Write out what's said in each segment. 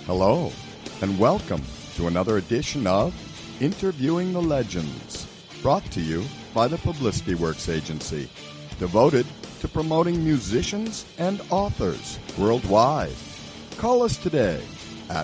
Hello, and welcome to another edition of Interviewing the Legends, brought to you by the Publicity Works Agency, devoted to promoting musicians and authors worldwide. Call us today at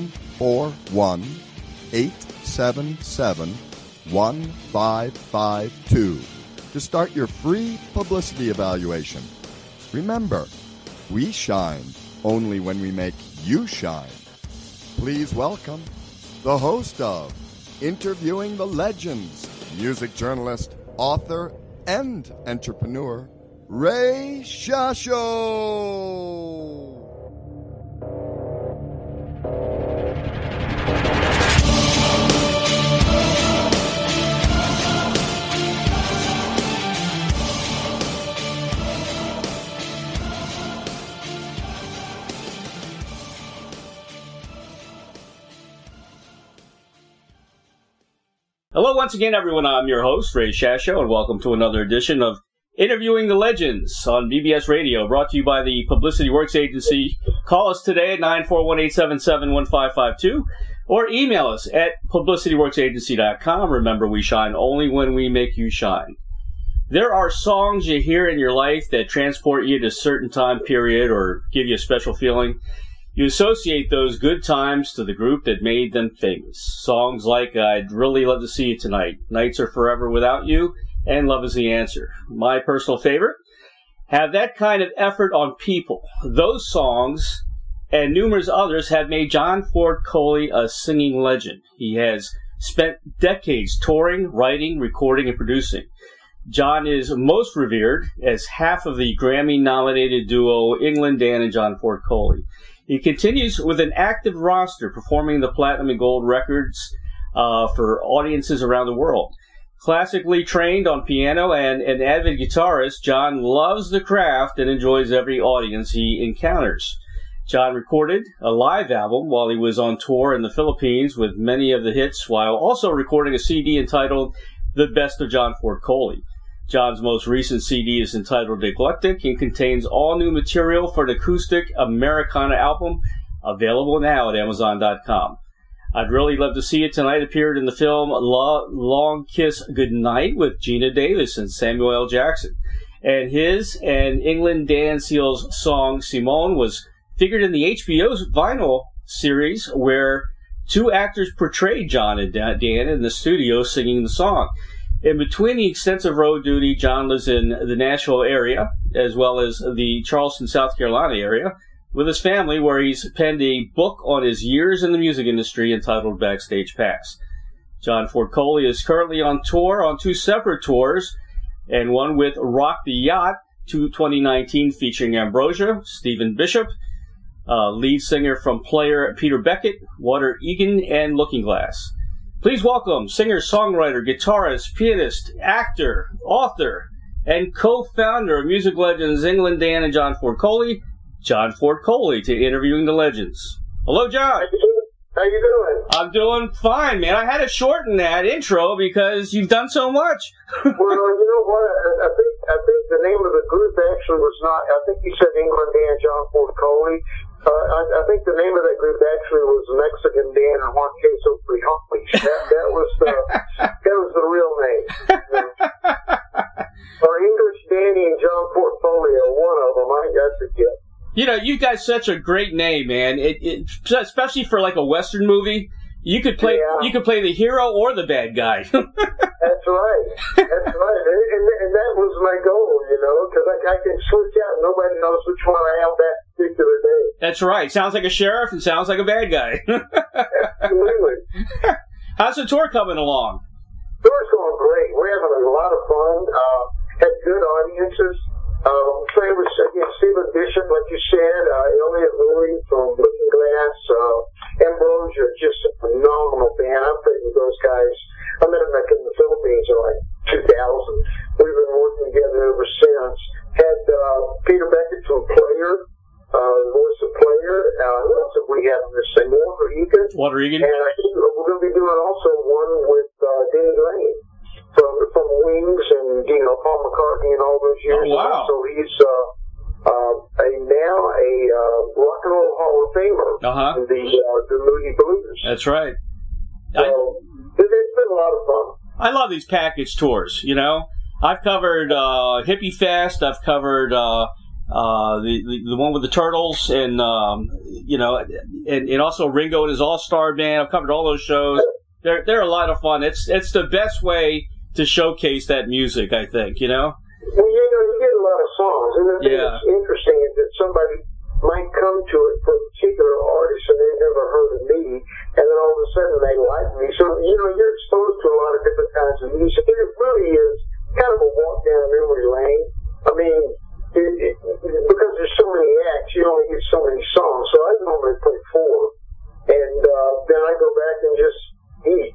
941-877-1552 to start your free publicity evaluation. Remember, we shine only when we make you shine. Please welcome the host of Interviewing the Legends, music journalist, author, and entrepreneur, Ray Shasho. Hello once again, everyone. I'm your host, Ray Shasho, and welcome to another edition of Interviewing the Legends on BBS Radio, brought to you by the Publicity Works Agency. Call us today at 941-877-1552 or email us at publicityworksagency.com. Remember, we shine only when we make you shine. There are songs you hear in your life that transport you to a certain time period or give you a special feeling. You associate those good times to the group that made them famous. Songs like I'd Really Love to See You Tonight, Nights Are Forever Without You, and Love Is the Answer. My personal favorite have that kind of effort on people. Those songs and numerous others have made John Ford Coley a singing legend. He has spent decades touring, writing, recording, and producing. John is most revered as half of the Grammy-nominated duo England Dan and John Ford Coley. He continues with an active roster, performing the platinum and gold records for audiences around the world. Classically trained on piano and an avid guitarist, John loves the craft and enjoys every audience he encounters. John recorded a live album while he was on tour in the Philippines with many of the hits, while also recording a CD entitled The Best of John Ford Coley. John's most recent CD is entitled Eclectic and contains all new material for an acoustic Americana album, available now at Amazon.com. I'd Really Love to See You Tonight appeared in the film Long Kiss Goodnight with Gina Davis and Samuel L. Jackson. And his and England Dan Seal's song Simone was figured in the HBO's Vinyl series, where two actors portrayed John and Dan in the studio singing the song. In between the extensive road duty, John lives in the Nashville area, as well as the Charleston, South Carolina area, with his family, where he's penned a book on his years in the music industry entitled Backstage Pass. John Ford Coley is currently on tour on two separate tours, and one with Rock the Yacht 2019 featuring Ambrosia, Stephen Bishop, lead singer from Player Peter Beckett, Water Egan, and Looking Glass. Please welcome singer, songwriter, guitarist, pianist, actor, author, and co-founder of music legends England Dan and John Ford Coley, John Ford Coley, to Interviewing the Legends. Hello, John. How you doing? I'm doing fine, man. I had to shorten that intro because you've done so much. Well, you know what? I think the name of the group actually was not. I think you said England Dan, John Ford Coley. I think the name of that group actually was Mexican Dan and Juan Queso Frijoles. That was the real name. Or English Danny and John Portfolio, one of them. I got to get. You know, you guys such a great name, man. Especially for like a Western movie. You could play the hero or the bad guy. That's right. That's right. And that was my goal, you know, because I can switch out and nobody knows which one I am that particular day. That's right. Sounds like a sheriff and sounds like a bad guy. Absolutely. How's the tour coming along? Tour's going great. We're having a lot of fun. Had good audiences. Playing with Stephen Bishop, like you said, Elliot Louie from Looking Glass, Ambrosia, just a phenomenal band. I've played with those guys. I met them back in the Philippines in like 2000. We've been working together ever since. Had Peter Beckett from Player, voice of Player. Who else have we had on this thing? Water Egan. And I think we're going to be doing also one with Danny Lane from Wings and, you know, Paul McCartney and all those years. Oh, wow. So he's now a Rock and Roll Hall of Famer, the Moody Blues. That's right. So it's been a lot of fun. I love these package tours. You know, I've covered Hippie Fest. I've covered the one with the Turtles, and and also Ringo and his All-Star Band. I've covered all those shows. They're a lot of fun. It's the best way to showcase that music, I think. You know. Well, you get a lot of songs, and the thing that's interesting is that somebody might come to it for a particular artist and they've never heard of me, and then all of a sudden they like me. So, you're exposed to a lot of different kinds of music, and it really is kind of a walk down memory lane. I mean, because there's so many acts, you only get so many songs. So I normally play 4, and then I go back and just eat.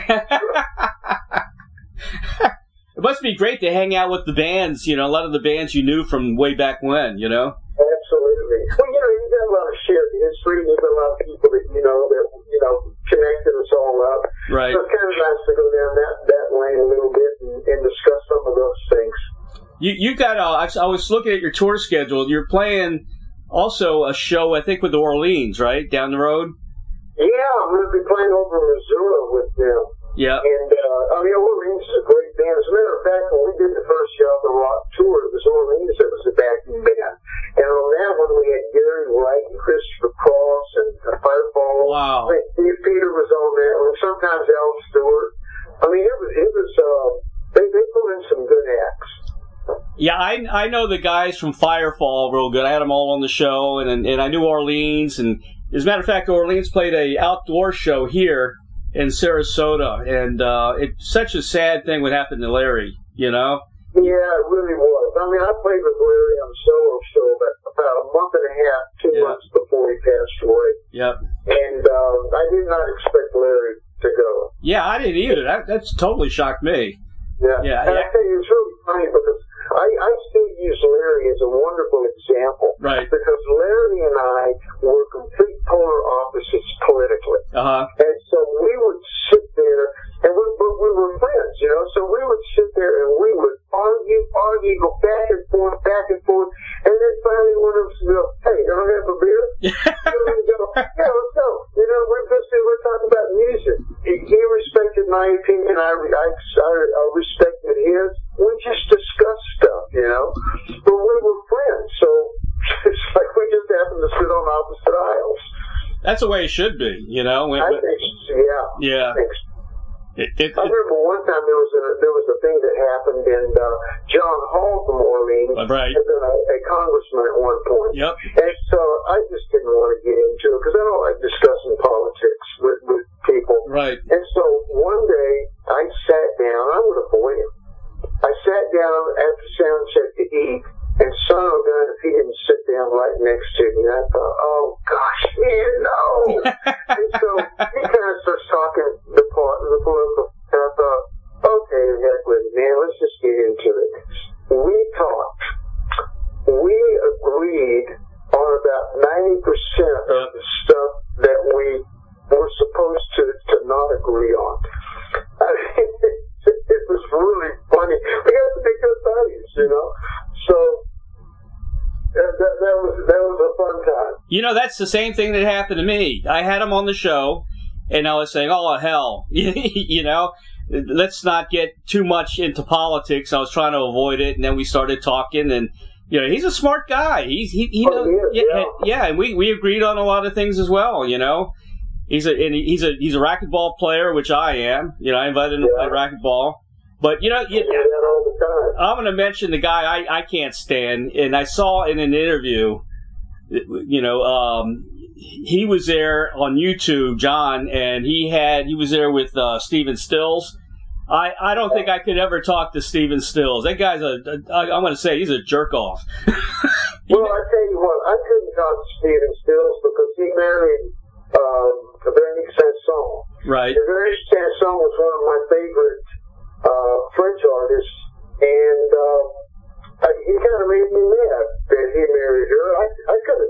It must be great to hang out with the bands, a lot of the bands you knew from way back when, Absolutely. Well, you've got a lot of shared history. You've got a lot of people that that connected us all up. Right. So it's kind of nice to go down that lane a little bit and discuss some of those things. You got, I was looking at your tour schedule. You're playing also a show, I think, with the Orleans, right? Down the road? Yeah, I'm going to be playing over in Missouri with them. Yeah. And, Orleans is a great band. As a matter of fact, when we did the first show of the rock tour, it was Orleans that was the backing band. And on that one, we had Gary Wright and Christopher Cross and Fireball. Wow. Steve Peter was on that one. Sometimes Al Stewart. I mean, they put in some good acts. Yeah, I know the guys from Firefall real good. I had them all on the show, and I knew Orleans. And as a matter of fact, Orleans played a outdoor show here in Sarasota, and it's such a sad thing what happened to Larry, Yeah, it really was. I mean, I played with Larry on a solo show about a month and a half, 2 months before he passed away. Yep. And I did not expect Larry to go. Yeah, I didn't either. That's totally shocked me. Yeah. And I tell you, it's really funny because I still use Larry as a wonderful example. Right. Because Larry and I were complete polar opposites politically. And so we would sit there, and we were friends, so we would sit there and we would argue, go back and forth, and then finally one of us would go, hey, you want to have a beer? We'd go, yeah, let's go. We're talking about music. He respected my opinion, I respected his. We just discussed stuff, but we were friends, so it's like we just happened to sit on opposite aisles. That's the way it should be, I think, yeah. I remember one time there was a thing that happened, and John Hall from Orleans had been a congressman at one point. Yep. And so I just didn't want to get into it because I don't like discussing politics with people. Right. And so one day I sat down. I would avoid him. I sat down after sound check to eat, and son of a gun, if he didn't sit down right next to me, I thought, oh gosh, man, no. And so he kind of starts talking the political, and I thought, okay, heck with it, man, let's just get into it. We talked. We agreed on about 90% of the stuff that we were supposed to not agree on. I mean, it was really funny. We got to be good buddies, So that was a fun time. That's the same thing that happened to me. I had him on the show, and I was saying, oh, hell, let's not get too much into politics. I was trying to avoid it, and then we started talking, and he's a smart guy. He knows, and we agreed on a lot of things as well. He's a racquetball player, which I am. I invited him to play racquetball. But, I'm going to mention the guy I can't stand, and I saw in an interview, he was there on YouTube, John, and he was there with Stephen Stills. I don't think I could ever talk to Stephen Stills. That guy's I'm going to say he's a jerk-off. Well, I tell you what, I couldn't talk to Stephen Stills because he married a Bernie Sanson. Right. The Bernie Sanson was one of my favorite French artists, and he kind of made me mad that he married her. I could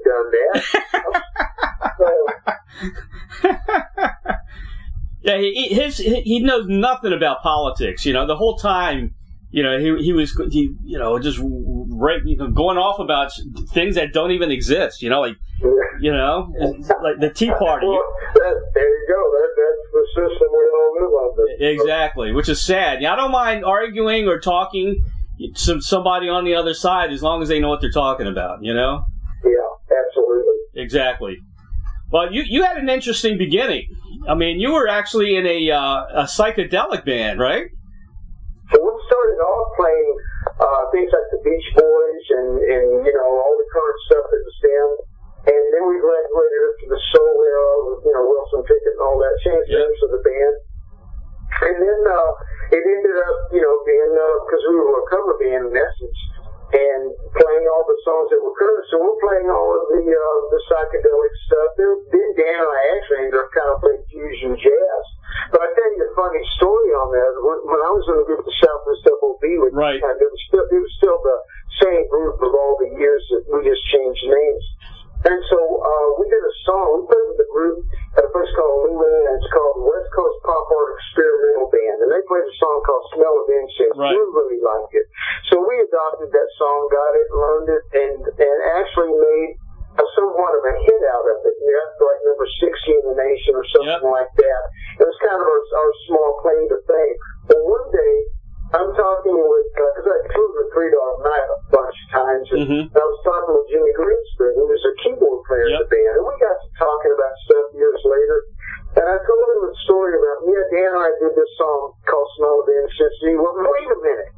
have done that. Yeah, he knows nothing about politics. The whole time, he was just going off about things that don't even exist. Like You know, it's like the Tea Party. Well, there you go. That's the system we all live under. Exactly, which is sad. I don't mind arguing or talking to somebody on the other side as long as they know what they're talking about, you know? Yeah, absolutely. Exactly. Well, you had an interesting beginning. I mean, you were actually in a psychedelic band, right? So we started off playing things like the Beach Boys and you know, all the current stuff that was them. And then we graduated up to the soul era with, you know, Wilson Pickett and all that, changed the names of the band. And then it ended up, you know, being, because we were a cover band in essence, and playing all the songs that were current. So we're playing all of the psychedelic stuff. Then Dan and I actually ended up kind of playing fusion jazz. But I tell you a funny story on that. When I was in the group of Southwest FOB, right, it was still the same group of all the years that we just changed names. And so we did a song. We played with the group at a place called Lumen, and it's called the West Coast Pop Art Experimental Band. And they played a song called Smell of Incense. Right. We really liked it. So we adopted that song, got it, learned it, and actually made somewhat of a hit out of it. We got like number 60 in the nation or something like that. It was kind of our small claim to fame. But one day, I'm talking with, because I toured with Three Dog Night a bunch of times, and I was talking with Jimmy Greenspan, who was a keyboard player in the band, and we got to talking about stuff years later, and I told him a story about, Dan and I did this song called Smell of Incense, and he went, wait a minute,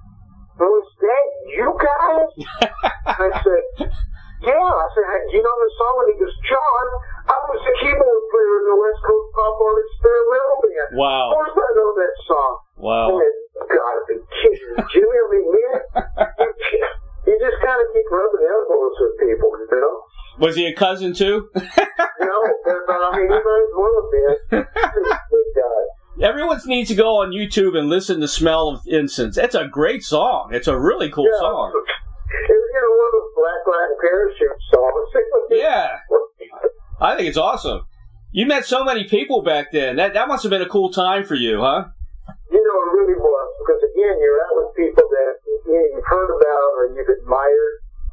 was that you guys? I said, yeah. I said, hey, do you know the song? And he goes, John, I was the keyboard player in the West Coast Pop Art Experimental Band. Wow. Of course I know that song. Wow. I mean, gotta be kidding me, Jimmy. I mean, man, you just kind of keep rubbing elbows with people, you know? Was he a cousin, too? No, but I mean, he might as well have been. Good guy. Everyone needs to go on YouTube and listen to Smell of Incense. It's a great song. It's a really cool song. It was, you know, one of those Black Latin Parachute songs. Yeah. I think it's awesome. You met so many people back then. That must have been a cool time for you, huh? You know, it really was, because again, you're out with people that you've heard about or you've admired,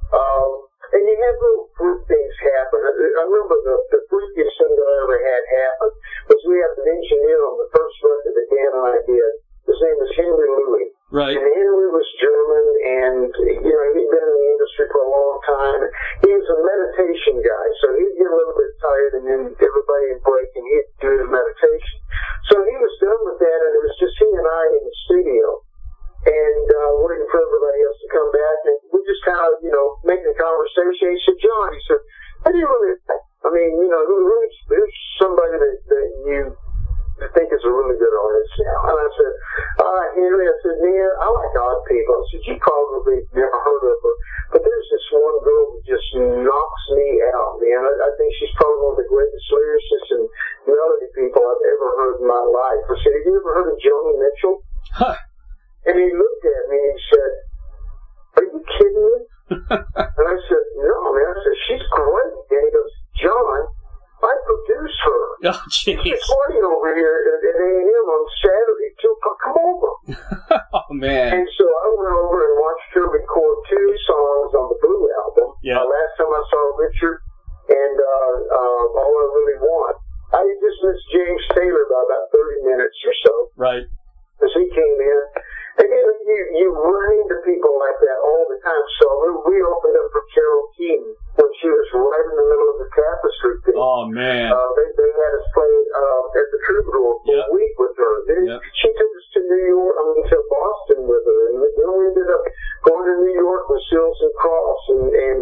and you have little fruit things happen. I remember the freakiest thing that I ever had happen was we had an engineer on the first record that Dan and I did. His name was Henry Louis. Right. And Henry was German, and, you know, he'd been in the industry for a long time. He was a meditation guy, so he'd get a little bit tired, and then everybody would break, and he'd do the meditation. So he was done with that, and it was just he and I in the studio, and waiting for everybody else to come back, and we just kind of, you know, making a conversation. He said, John, he said, how do you really think? I mean, you know, who's somebody that you think is a really good artist now? And I said, Henry, I said, man, I like odd people. I said, you probably never heard of her, but there's this one girl that just knocks me out, man. I think she's probably one of the greatest lyricists and melody people I've ever heard in my life. I said, have you ever heard of Joni Mitchell? Huh. And he looked at me and he said, are you kidding me? And I said, no, man. I said, she's great. And he goes, John, I produced her. Oh, jeez. She's playing over here at A&M on Saturday, 2 o'clock. Come over. Oh, man. And so I went over and watched her record 2 songs on the Blue album. Yeah. Last time I saw Richard and All I Really Want. I had just missed James Taylor by about 30 minutes or so. Right. As he came in. And then you run into people like that all the time. So we opened up for Carole King when she was right in the middle of the Tapestry thing. Oh, man. They had us play at the Troubadour for a week with her. Then she took us to New York, to Boston with her. And then we ended up going to New York with Seals and Cross and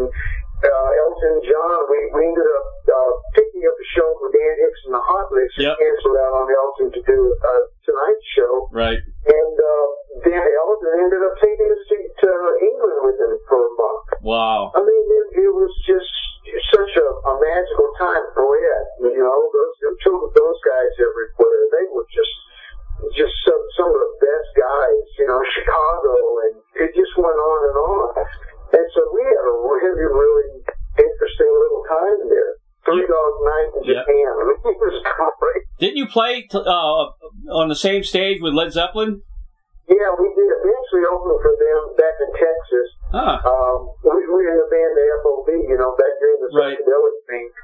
Elton John. We ended up picking up a show for Dan Hicks and the Hot Licks and canceled out on Elton to do a Tonight Show. Right. And Dan Elton ended up taking us to England with him for a month. Wow. I mean, it was just such a magical time for Ed. You know, those guys everywhere, they were just some of the best guys, you know, Chicago, and it just went on and on. And so we had a really, really interesting little time there. 3 Dog Night in Japan. I mean, it was great. Didn't you play on the same stage with Led Zeppelin? Yeah, we did. Eventually opened for them back in Texas. Huh. We were in the band, the FOB, you know, back during the psychedelic thing.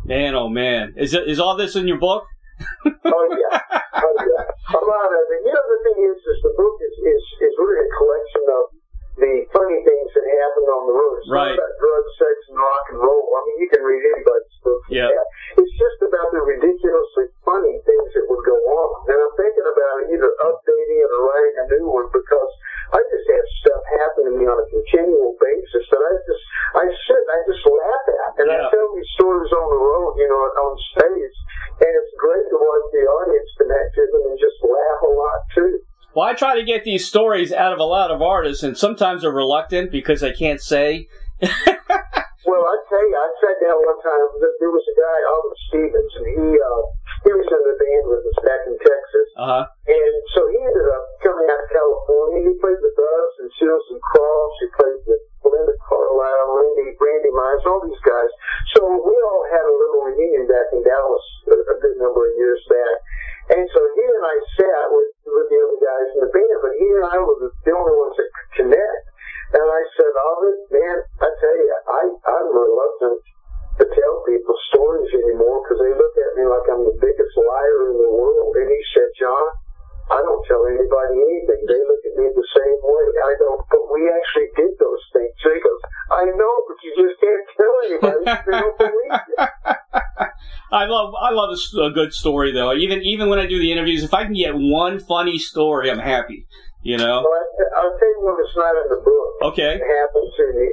Man, oh man. Is all this in your book? Oh yeah. A lot of it. The thing is the book is really a collection of the funny things that happen on the road. It's right. not about drugs, sex, and rock and roll. I mean, you can read anybody's book. Yeah. It's just about the ridiculously funny things that would go on. And I'm thinking about either updating it or writing a new one because I just have stuff happen to me on a continual basis that I just laugh at. And I tell these stories on the road, on stage. And it's great to watch the audience connect to them and just laugh a lot too. Well, I try to get these stories out of a lot of artists, and sometimes they're reluctant because I can't say. Well, I tell you, I sat down one time. There was a guy, Alvin Stevens, and he was in the band with us back in Texas. Uh-huh. And so he ended up coming out to California. He played with us and Seals and Cross. He played with Belinda Carlisle, Randy Myers, all these guys. So we all had a little reunion back in Dallas a good number of years back. And so he and I sat with the other guys in the band, but he and I were the only ones that could connect. And I said, Alvin, man, I tell you, I'm reluctant to tell people stories anymore because they look at me like I'm the biggest liar in the world. And he said, John, I don't tell anybody anything. They look at me the same way. I go, but we actually did those things. So he goes, I know, but you just can't tell anybody. They don't believe you. I love a good story though. Even when I do the interviews, if I can get one funny story, I'm happy. Well, I'll tell you one that's not in the book. Okay. It happened to me.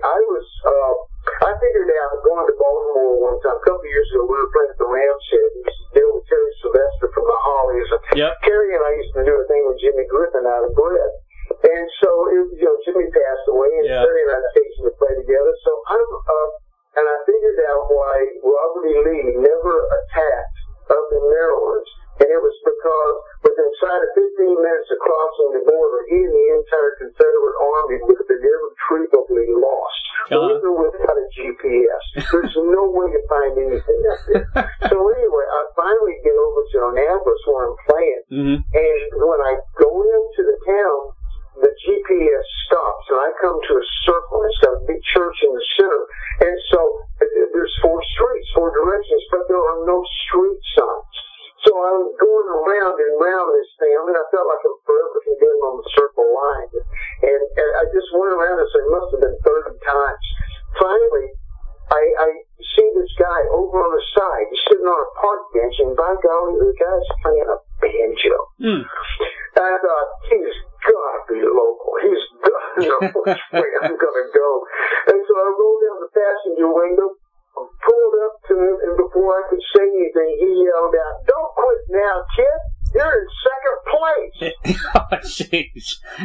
I figured out going to Baltimore one time a couple of years ago. We were playing at the Rams Shed. We used to deal with Terry Sylvester from the Hollies. Yep. Terry and I used to do a thing with Jimmy Griffin out of Bread. And so Jimmy passed away, and Terry and I occasionally play together. So I'm and I figured out why Robert E. Lee never attacked up in Maryland. And it was because inside of 15 minutes of crossing the border, he and the entire Confederate Army would have been irretrievably lost. Even without a GPS. There's no way to find anything up there. So anyway, I finally get over to Annapolis where I'm playing. Mm-hmm. And when I go into the town, the GPS stops, and I come to a circle. It's got a big church in the center. And so there's 4 streets, 4 directions, but there are no street signs. So I'm going around and around this thing. I mean, I felt like I'm forever condemned on the circle line. And I just went around and said, it must have been 30 times. Finally, I see this guy over on the side. He's sitting on a park bench, and by golly, the guy's playing a banjo. Mm. And I thought, he's got to be local. He's which way I'm going to go. And so I rolled down the passenger window, pulled up to him, and before I could say anything, he yelled out, "Don't quit now, kid. You're in second place." Oh, jeez.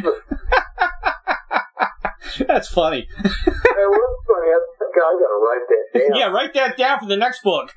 That's funny. It was funny. I think I got to write that down. Yeah, write that down for the next book.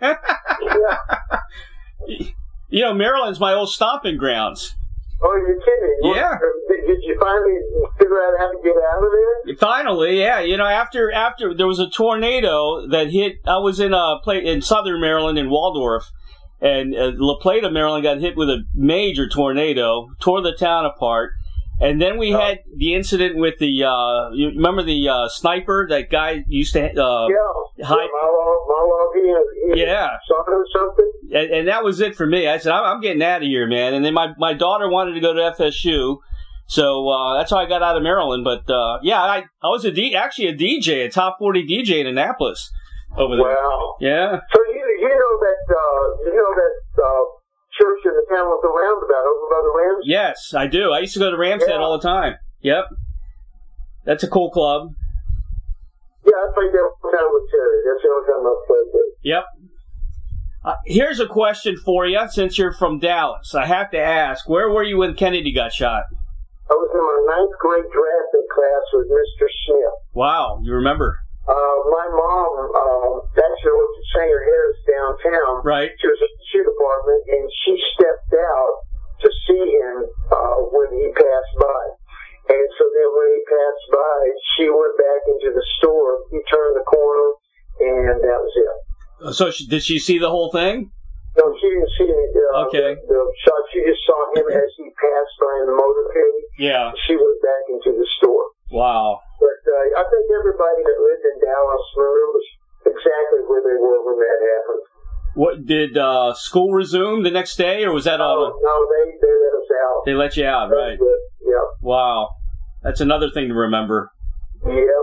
Yeah. Maryland's my old stomping grounds. Oh, you're kidding? Yeah. Did you finally figure out how to get out of there? Finally, yeah. After there was a tornado that hit. I was in southern Maryland in Waldorf, and La Plata, Maryland got hit with a major tornado, tore the town apart. And then we had the incident with the, you remember the sniper, that guy used to hide? Yeah. Something. And that was it for me. I said, I'm getting out of here, man. And then my daughter wanted to go to FSU, so that's how I got out of Maryland. But I was actually a DJ, a top 40 DJ in Annapolis over there. Wow. Yeah. So you know that church in the town with the roundabout over by the Rams? Yes, I do. I used to go to Ramshead all the time. Yep. That's a cool club. Yeah, I played there one time with Terry. That's the only time I played there. Yep. Here's a question for you, since you're from Dallas. I have to ask, where were you when Kennedy got shot? I was in my 9th grade drafting class with Mr. Smith. Wow, you remember? My mom actually worked at Sanger Harris downtown. Right. She was at the shoe department, and she stepped out to see him when he passed by. And so then when he passed by, she went back into the store. He turned the corner, and that was it. So did she see the whole thing? No, she didn't see okay. the shot. She just saw him as he passed by in the motorcade. Yeah. She went back into the store. Wow. But I think everybody that lived in Dallas remembers exactly where they were when that happened. What did school resume the next day, or was that all? No, they let us out. They let you out, right? Yeah. Wow, that's another thing to remember. Yeah.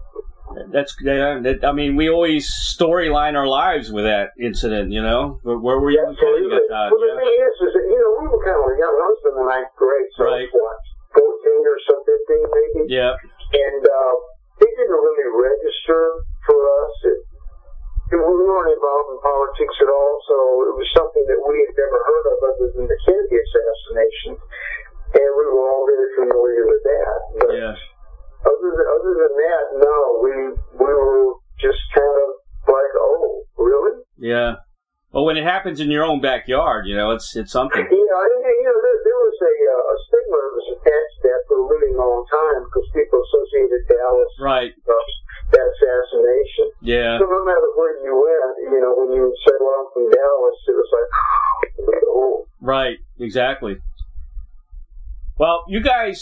I mean, we always storyline our lives with that incident. You know, where were you when you got shot? Well, the thing is that we were kind of young. I was in the 9th grade, so right. I was 14 or so, 15 maybe. Yeah. And it didn't really register for us. We weren't involved in politics at all, so it was something that we had never heard of other than the Kennedy assassination, and we were all very familiar with that. But yeah. Other than that, no, we were just kind of like, oh, really? Yeah. Well, when it happens in your own backyard, it's something. Yeah, and there was a stigma that was attached to that for a really long time because people associated Dallas right. with that assassination. Yeah. So no matter where you went, when you said, well, I'm from Dallas, it was like, oh. Right, exactly. Well, you guys,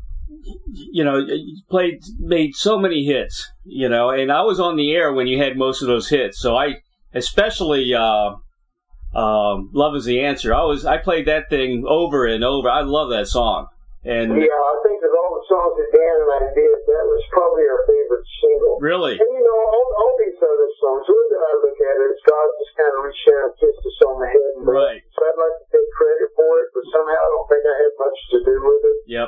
made so many hits, and I was on the air when you had most of those hits, so I especially Love Is the Answer. I played that thing over and over. I love that song. And yeah, I think of all the songs that Dan and I did, that was probably our favorite single. Really? And all these other songs, the way that I look at it is God just kind of reached down and kissed us on the head. Right. So I'd like to take credit for it, but somehow I don't think I had much to do with it. Yep.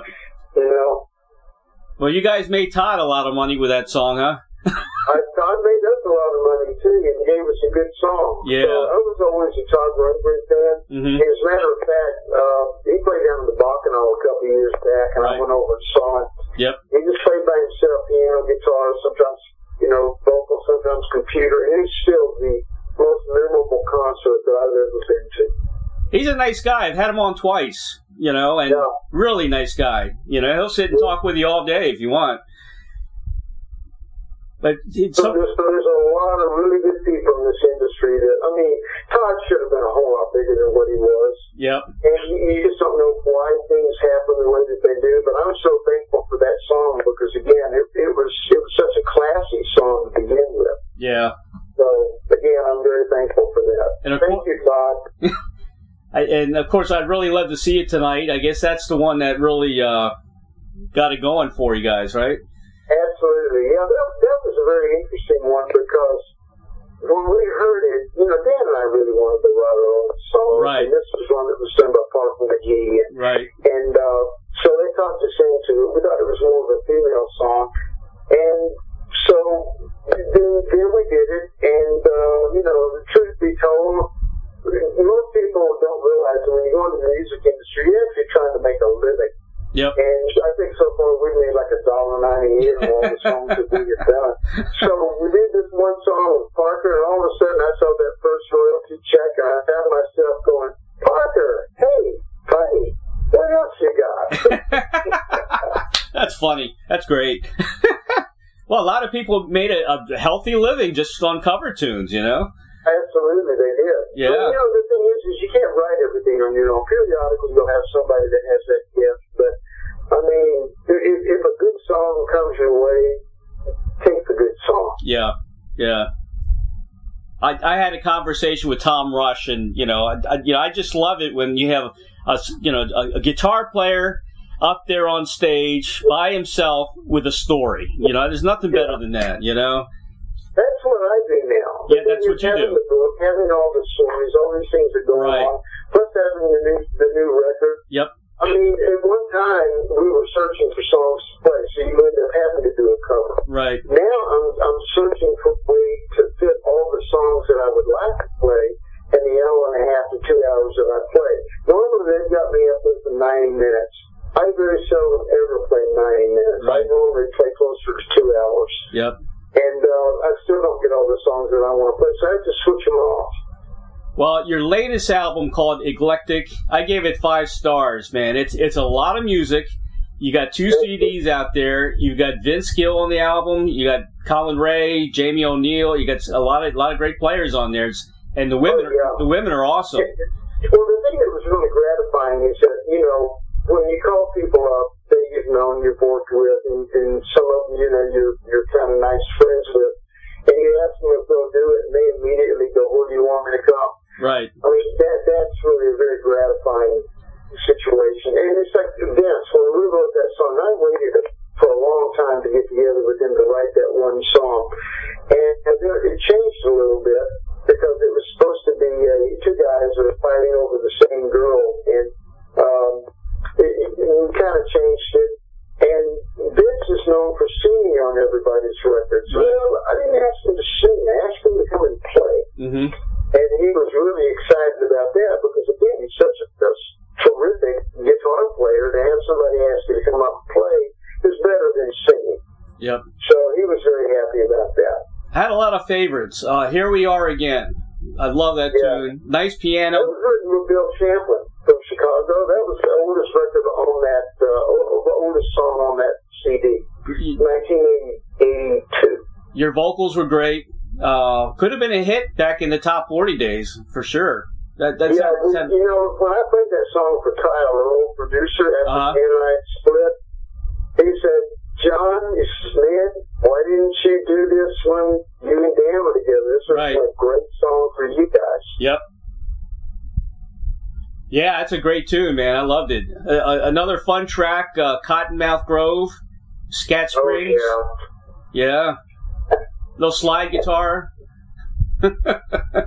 Well, you guys made Todd a lot of money with that song, huh? Todd made us a lot of money, too, and he gave us a good song. Yeah. So I was always a Todd Rundgren fan. Mm-hmm. As a matter of fact, he played down in the Bacchanal a couple of years back, and right. I went over and saw him. Yep. He just played by himself, piano, guitar, sometimes, vocal, sometimes computer, and it's still the most memorable concert that I've ever been to. He's a nice guy. I've had him on twice, and really nice guy. He'll sit and talk with you all day if you want. But there's a lot of really good people in this industry Todd should have been a whole lot bigger than what he was. Yep. And you just don't know why things happen the way that they do, but I'm so thankful for that song because, again, it was such a classy song to begin with. Yeah. So, again, I'm very thankful for that. Thank you, Todd. And, of course, I'd really love to see it tonight. I guess that's the one that really got it going for you guys, right? Absolutely. Yeah, that was a very interesting one because when we heard it, Dan and I really wanted to write our own song. Right. And this was one that was done by Parker McGee. Right. And so they talked us into it. We thought it was more of a female song. And so then we did it. And, the truth be told, most people don't realize that when you go into the music industry, you're actually trying to make a living. Yep. And I think so far we've made like $1.90 a year on all the songs that we have done. So we did this one song with Parker, and all of a sudden I saw that first royalty check, and I found myself going, Parker, hey, buddy, what else you got? That's funny. That's great. Well, a lot of people made a healthy living just on cover tunes, Absolutely, they did. Yeah. But, the thing is you can't write everything on your own. Periodically, you'll have somebody that has that gift. But, if a good song comes your way, take the good song. Yeah, yeah. I had a conversation with Tom Rush, and, I just love it when you have, a guitar player up there on stage by himself with a story. There's nothing better than that, That's what I do now. Yeah, that's what you do. The book, having all the stories, all these things that go on, plus having the new record. Yep. At one time, we were searching for songs to play, so you end up having to do a cover. Right. Now I'm searching for a way to fit all the songs that I would like to play in the hour and a half to 2 hours that I play. Normally, they've got me up with 90 minutes. I very seldom ever play 90 minutes. Right. I normally play closer to 2 hours. Yep. And I still don't get all the songs that I want to play, so I have to switch them off. Well, your latest album called Eclectic, I gave it 5 stars, man. It's a lot of music. You got 2 CDs out there. You've got Vince Gill on the album. You got Colin Ray, Jamie O'Neill. You got a lot of great players on there, and the women are awesome. Well, the thing that was really gratifying is that when you call people up that you've known, you've worked with, and some of them you're kind of nice friends with, and you ask them if they'll do it, and they immediately go, "Where do you want me to come?" Right. I mean, that's really a very gratifying situation. And it's like Vince, when we wrote that song, I waited for a long time to get together with him to write that one song. And it changed a little bit because it was supposed to be two guys that were fighting over the same girl. And we kind of changed it. And Vince is known for singing on everybody's records. Right. Well, I didn't ask him to sing. I asked him to come and play. Mm-hmm. And he was really excited about that because, again, he's such a terrific guitar player. To have somebody ask you to come up and play is better than singing. Yep. So he was very happy about that. I had a lot of favorites. Here We Are Again. I love that tune. Nice piano. That was written with Bill Champlin from Chicago. That was the oldest record on that, the oldest song on that CD, 1982. Your vocals were great. Could have been a hit back in the top 40 days, for sure. When I played that song for Kyle, an old producer, after Dan and I split, he said, John, he says, man, why didn't you do this when you and Dan were together? This was a great song for you guys. Yep. Yeah, that's a great tune, man. I loved it. Another fun track, Cottonmouth Grove, Scat Springs. Oh, yeah. Little slide guitar. Yeah, the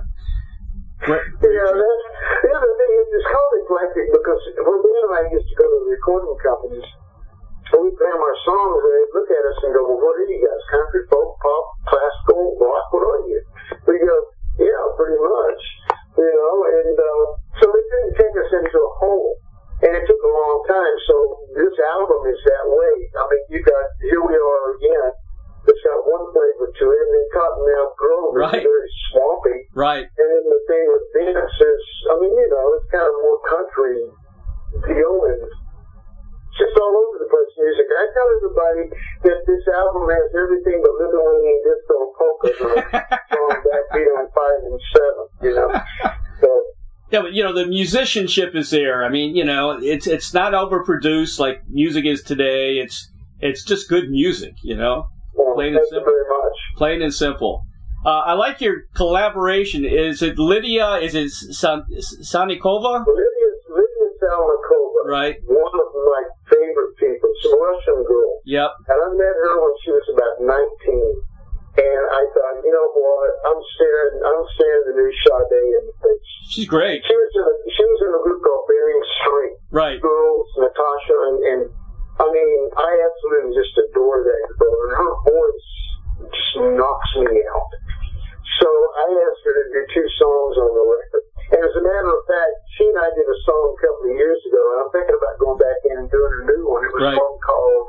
other thing is it's called eclectic because when Dan and I used to go to the recording companies, and we'd play our songs, and they'd look at us and go, well, what are you guys? Country, folk, pop, classical, rock, what are you? We go, yeah, pretty much. You know, and so it didn't take us into a hole. And it took a long time, so this album is that way. I mean, you got Here We Are Again. It's got one flavor to it, and then Cottonmouth Grove is very swampy. Right. And then the thing with Venus is, I mean, you know, it's kind of more country deal, and just all over the place music. I tell everybody that this album has everything but Little Winnie and Disco Polka on Backbeat on 5 and 7, you know. So. Yeah, but, you know, the musicianship is there. I mean, you know, it's not overproduced like music is today. It's just good music, you know. Plain and simple. Very much. Plain and simple. I like your collaboration. Is it Lydia? Is it Sanikova? Lydia Sanikova. Right. One of my favorite people. She's a Russian girl. Yep. And I met her when she was about 19. And I thought, you know what? I'm staring the new Sade in the face. She's great. She was in a group called Bering Street. Right. Girls, Natasha, and I mean, I absolutely just adore that girl, and her voice just knocks me out. So I asked her to do 2 songs on the record. And as a matter of fact, she and I did a song a couple of years ago, and I'm thinking about going back in and doing a new one. It was one called,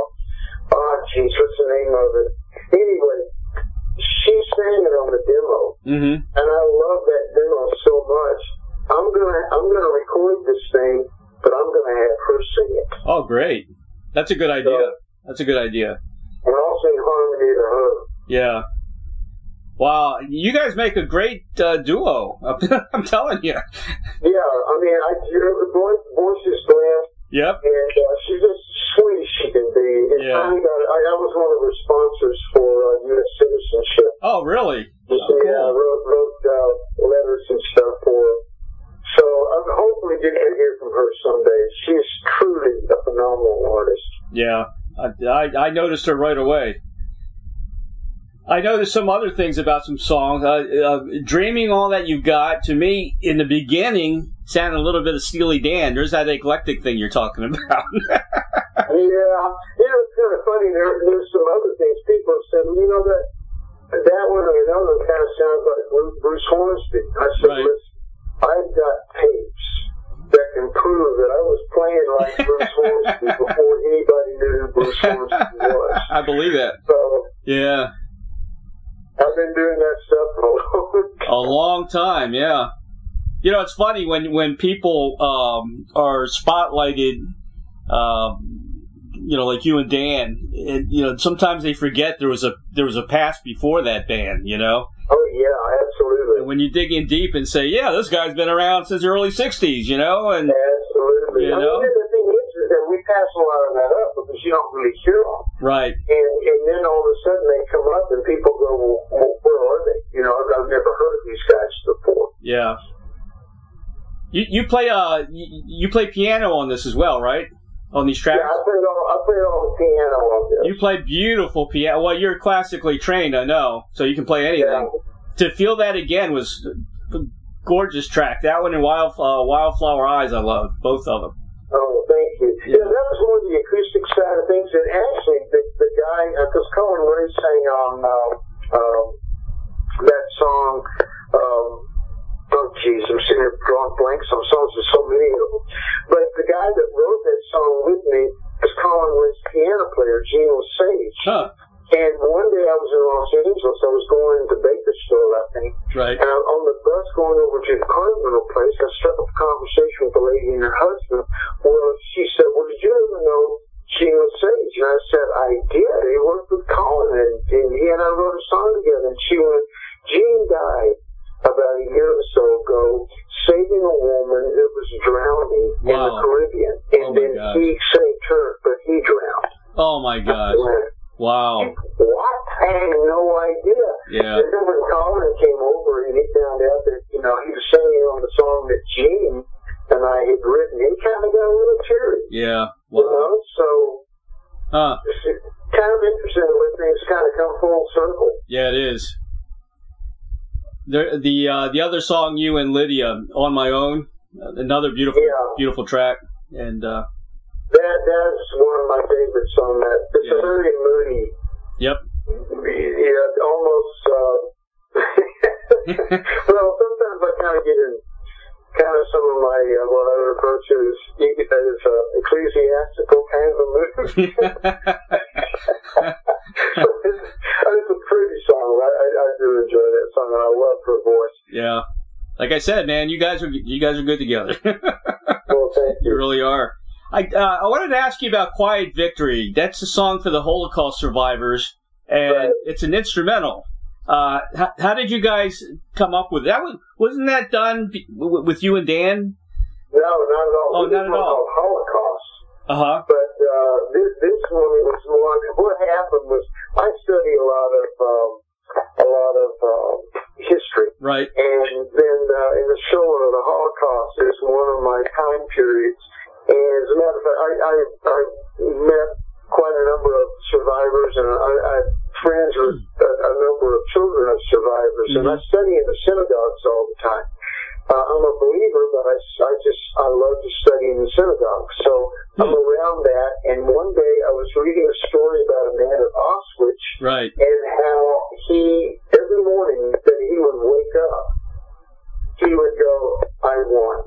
what's the name of it? Anyway, she sang it on the demo, and I love that demo so much. I'm gonna record this thing, but I'm gonna have her sing it. Oh, great! That's a good idea. That's a good idea. And I'll sing harmony to her. Yeah. Wow, you guys make a great duo. I'm telling you. Yeah, I mean, the voice is blessed. Yep. And she's just sweet as she can be. And I was one of her sponsors for U.S. citizenship. Oh, really? Yeah, I wrote letters and stuff for her. So I'm hopefully getting to hear from her someday. She's truly a phenomenal artist. Yeah, I noticed her right away. I noticed some other things about some songs. Dreaming All That You Got, to me, in the beginning, sounded a little bit of Steely Dan. There's that eclectic thing you're talking about. Yeah. You know, it's kind of funny. There's some other things. People have said, you know, that one or another one kind of sounds like Bruce Hornsby. I said, listen, I've got tapes that can prove that I was playing like Bruce Hornsby before anybody knew who Bruce Hornsby was. I believe that. So, yeah. I've been doing that stuff for a long time, yeah. You know, it's funny when people are spotlighted, you know, like you and Dan, and, you know, sometimes they forget there was a past before that band, you know? Oh, yeah, absolutely. And when you dig in deep and say, yeah, this guy's been around since the early 60s, you know? And absolutely. You know? I mean, the thing is that we pass a lot of that up because you don't really hear them. Right. And then all of a sudden they come up and people go, well where are they? You know, I've never heard of these guys before. Yeah. You play you play piano on this as well, right? On these tracks? Yeah, I played all the piano on this. You play beautiful piano. Well, you're classically trained, I know, so you can play anything. Yeah. To Feel That Again was a gorgeous track. That one and Wildflower Eyes, I love both of them. Oh, thank you. Yeah, that was more the acoustic side of things. And actually, the guy, because Colin Ray sang on that song, oh, geez, I'm sitting here drawing blanks on songs. There's so many of them. But the guy that wrote that song with me is Colin Ray's piano player, Gene Sage. Huh. And one day I was in Los Angeles. I was going to Bakersfield, I think. Right. And on the bus going over to the car rental place, I struck up a conversation with the lady and her husband. Well, she said, well, did you ever know Gene Sage? And I said, I did. He worked with Colin, and he and I wrote a song together. And she went, Gene died about a year or so ago, saving a woman that was drowning in the Caribbean. And then he saved her, but he drowned. Oh, my gosh. Wow. What? I had no idea. Yeah. And then when Colin came over and he found out that, he was singing on the song that Gene and I had written, he kind of got a little teary. Yeah. Wow. So it's kind of interesting the way things kind of come full circle. Yeah, it is. The other song, you and Lydia, On My Own, another beautiful track. And That's one of my favorites on that. It's a very moody. Yep. Yeah, almost. Well, sometimes I kind of get in some of my what I refer to as ecclesiastical kind of a mood. It's a pretty song. I do enjoy that song, and I love her voice. Yeah. Like I said, man, you guys are good together. Well, thank you. You really are. I wanted to ask you about Quiet Victory. That's a song for the Holocaust survivors, and It's an instrumental. How did you guys come up with that? Wasn't that done with you and Dan? No, not at all. Oh, not at all. Holocaust. Uh-huh. But this one was more. What happened was I study a lot of history. Right. And then in the Shoah of the Holocaust is one of my time periods. And as a matter of fact, I met quite a number of survivors, and I friends with a number of children of survivors, and I study in the synagogues all the time. I'm a believer, but I love to study in the synagogue. So I'm around that, and one day I was reading a story about a man at Auschwitz, right, and how every morning that he would wake up, he would go, I won.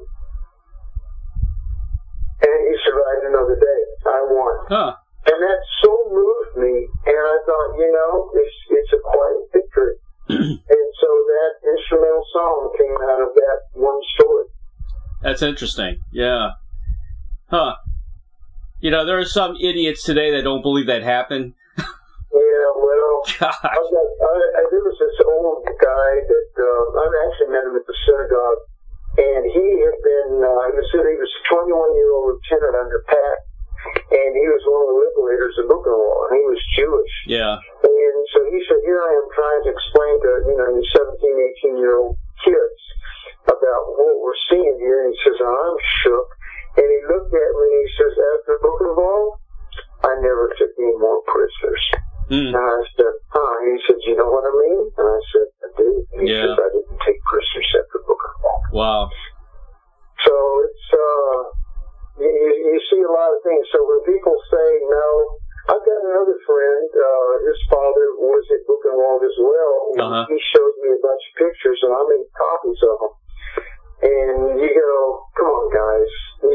And he survived another day. I won. Huh. And that so moved me, and I thought, it's a quiet victory. And so that instrumental song came out of that one story. That's interesting. Yeah. Huh. There are some idiots today that don't believe that happened. Yeah, well, there was this old guy that I actually met him at the synagogue, and he had been, he was a 21-year-old lieutenant under Pat, and he was one of the liberators of Buchenwald, and he was Jewish. Yeah. And so he said, here I am trying to explain to, these 17, 18-year-old kids about what we're seeing here, and he says, I'm shook. And he looked at me and he says, after Buchenwald, I never took any more prisoners. And I said, he said, you know what I mean? And I said, I do. And he says, I didn't take prisoners after Buchenwald. Wow. So it's, you see a lot of things. So when people say, no, I've got another friend, his father was at Buchenwald as well. And he showed me a bunch of pictures, and I made copies of them. And you go, come on, guys.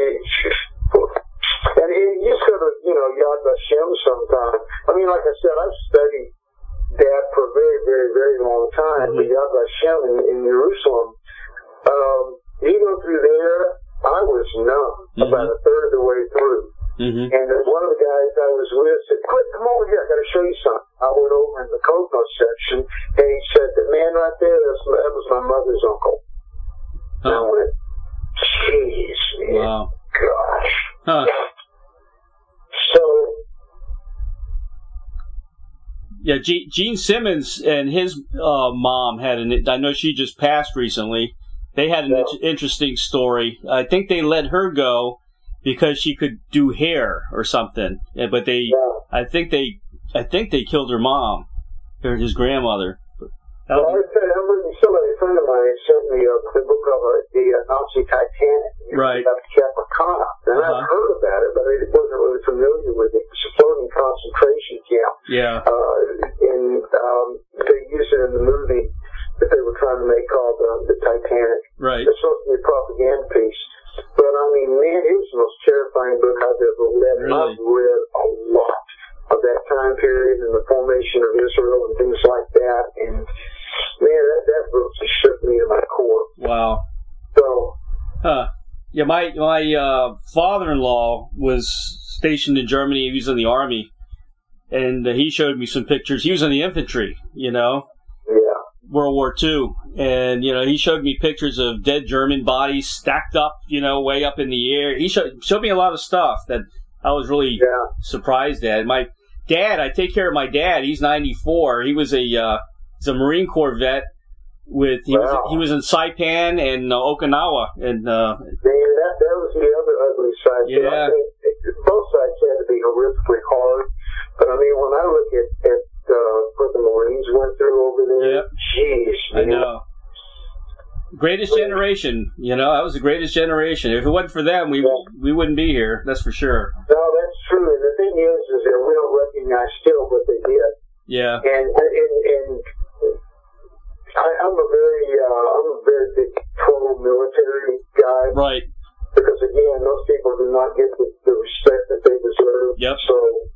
And you just go to, Yad Vashem sometime. I mean, like I said, I've studied that for a very, very, very long time. But Yad Vashem in Jerusalem, you go through there, I was numb about a third of the way through. And then one of the guys I was with said, quick, come over here, I got to show you something. I went over in the Kokomo section, and he said, the man right there, that was my mother's uncle. And I went, jeez, man. Wow. Gosh. Huh. So. Yeah, Gene Simmons and his mom I know she just passed recently. They had an interesting story. I think they let her go because she could do hair or something. But I think they killed her mom, his grandmother. Well, I said, somebody, a friend of mine, sent me the book of the Nazi Titanic. Right. About Capricorn. And I've heard about it, but I wasn't really familiar with it. It's a floating concentration camp. Yeah. And they used it in the movie that they were trying to make called the Titanic. Right. It's supposed to be a propaganda piece. But, I mean, man, it was the most terrifying book I've ever read. Really? I've read a lot of that time period and the formation of Israel and things like that. And, man, that book just shook me to my core. Wow. So. Yeah, my father-in-law was stationed in Germany. He was in the army. And he showed me some pictures. He was in the infantry, Yeah. World War II. And, he showed me pictures of dead German bodies stacked up, way up in the air. He showed me a lot of stuff that I was really surprised at. My dad, I take care of my dad. He's 94. He was he's a Marine Corps vet. He was in Saipan and Okinawa. And, man, that was the other ugly side. Yeah. Both sides had to be horrifically hard. But, I mean, when I look at what the Marines went through over there, jeez. I know. Greatest generation, that was the greatest generation. If it wasn't for them, we wouldn't be here, that's for sure. No, that's true. And the thing is that we don't recognize still what they did. Yeah. And I'm a very big pro-military guy. Right. Because, again, those people do not get the respect that they deserve. Yep. So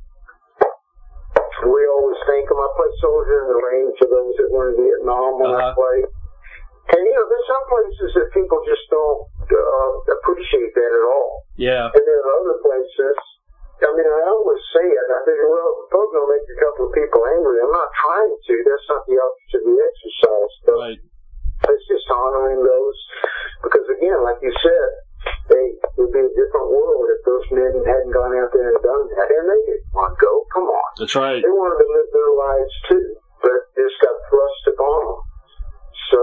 we always thank them. I played soldier in the range for those that were in Vietnam when I played. And, there's some places that people just don't appreciate that at all. Yeah. And there are other places, I mean, I always say it. I think, well, if I'm going to make a couple of people angry, I'm not trying to. That's not the object of the exercise. But right. It's just honoring those. Because, again, like you said, it would be a different world if those men hadn't gone out there and done that. And they didn't want to go. Come on. That's right. They wanted to live their lives, too. But this got thrust upon them. So.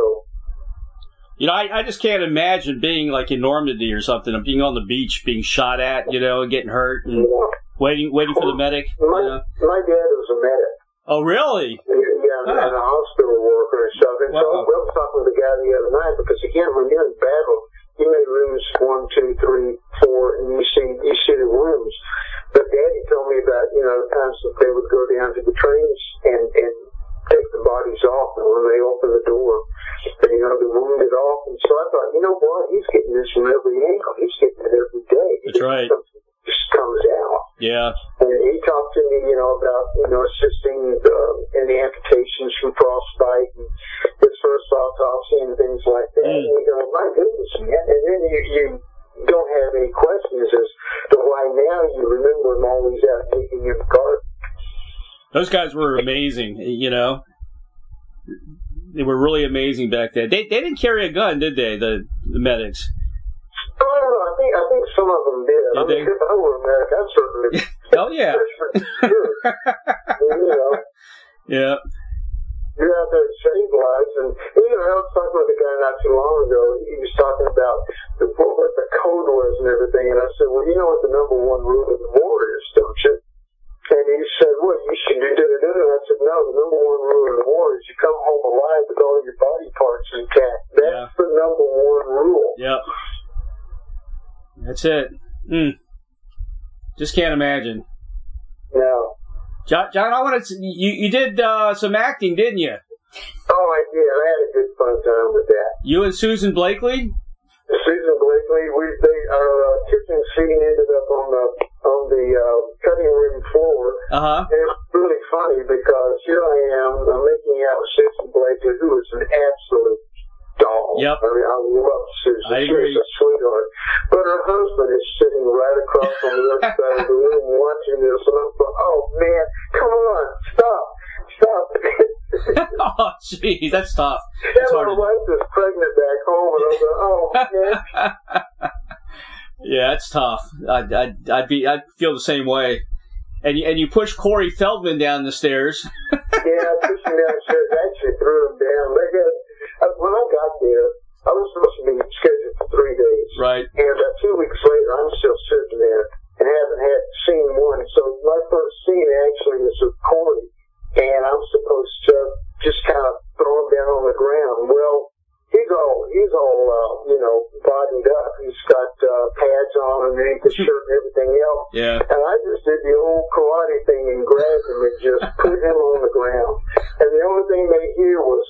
I just can't imagine being like in Normandy or something, and being on the beach, being shot at, and getting hurt, and waiting for the medic. My dad was a medic. Oh, really? Yeah, and a hospital worker and stuff. And so I was talking to the guy the other night because, again, when you're in battle, you may lose 1, 2, 3, 4, and you see the wounds. But Daddy told me about, the times that they would go down to the trains and take the bodies off, and when they open the door, the wounded off. And so I thought, what? He's getting this from every angle. He's getting it every day. That's right. It just comes out. Yeah. And he talked to me, about, assisting in the amputations from frostbite and his first autopsy and things like that. And you go, my goodness, man. And then you don't have any questions as to why now you remember him always out digging in the garden. Those guys were amazing, They were really amazing back then. They didn't carry a gun, did they, the medics? I don't know. I think some of them did. I mean, if I were American, I'd certainly. Oh, yeah. Yeah. You're out there to save lives. And, I was talking with a guy not too long ago. He was talking about what the code was and everything. And I said, well, you know what the number one rule of the war is, don't you? And he said, well, you should do da-da-da. And I said, no, the number one rule of the war is you come home alive with all your body parts intact. That's the number one rule. Yep. That's it. Just can't imagine. No. John, I wanted to, you did some acting, didn't you? Oh, I did. I had a good fun time with that. You and Susan Blakely? Susan Blakely, our kitchen scene ended up on the cutting room floor. Uh-huh. And it's really funny because here I am, I'm making out with Susan Blakely, who is an absolute doll. Yep. I mean, I love Susan. I agree. She's a sweetheart. But her husband is sitting right across on the other side of the room watching this, and I'm going, oh man, come on, stop. Oh, gee, that's tough. And my wife is pregnant back home, and I'm going, oh man. Yeah, that's tough. I'd feel the same way. And you push Corey Feldman down the stairs. Yeah, pushing down the stairs actually threw him down. When I got there, I was supposed to be scheduled for 3 days. Right. And about 2 weeks later, I'm still sitting there and haven't had scene one. So my first scene actually is with Corey, and I'm supposed to just kind of throw him down on the ground. Well, he's all buttoned up. He's got pads on underneath the shirt and everything else. Yeah. And I just did the old karate thing and grabbed him and just put him on the ground. And the only thing they hear was,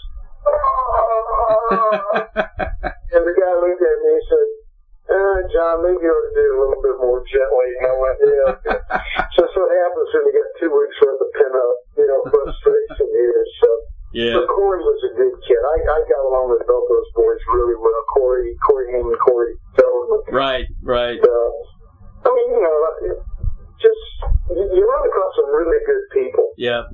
and the guy looked at me and said, John, maybe you ought to do it a little bit more gently. And I went, yeah. So that's what happens when you get 2 weeks worth of pin-up, frustration here. So, yeah. But Corey was a good kid. I got along with both those boys really well. Corey Haim, Corey Feldman. Right. I mean, you run across some really good people. Yeah.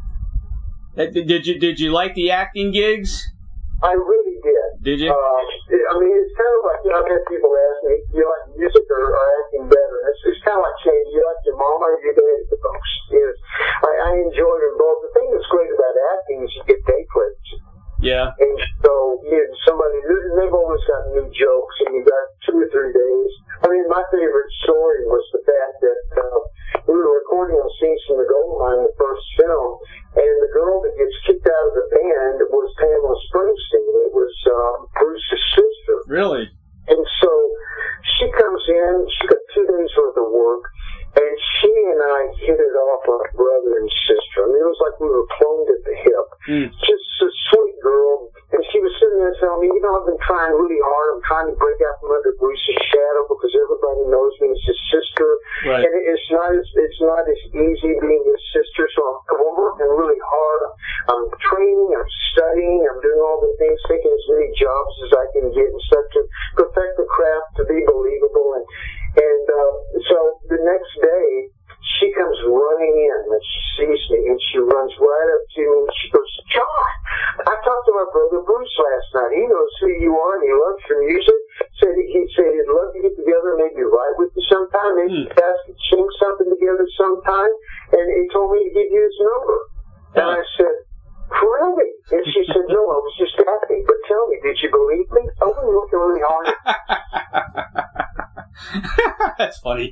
Did you like the acting gigs? I really did. Did you? I mean, it's kind of like, I've had people ask me, do you like music or acting better? It's kind of like saying, do you like your mom or your dad the most? I enjoy them both. The thing that's great about acting is you get day credits. Yeah. And so they've always got new jokes, and you got 2 or 3 days. I mean, my favorite story was the fact that we were recording on scenes from the Gold Mine, the first film, and the girl that gets kicked out of the band was Pamela Springsteen. It was Bruce's sister. Really? And so she comes in, she got 2 days worth of work, and she and I hit it off like brother and sister. I mean, it was like we were cloned at the hip. Just a sweet girl. And she was sitting there telling me, I've been trying really hard. I'm trying to break out from under Bruce's shadow because everybody knows me as his sister. Right. And it's not as easy being his sister, so I'm working really hard. I'm training, I'm studying, I'm doing all the things, taking as many jobs as I can get and stuff to perfect the craft to be believable. And so the next day, she comes running in and she sees me and she runs right up to me and she goes, John, I talked to my brother Bruce last night. He knows who you are and he loves your music. He said he'd love to get together, maybe write with you sometime, maybe you guys could sing something together sometime. And he told me to give you his number. And I said, really? And she said, no, I was just happy. But tell me, did you believe me? I was working really hard. That's funny.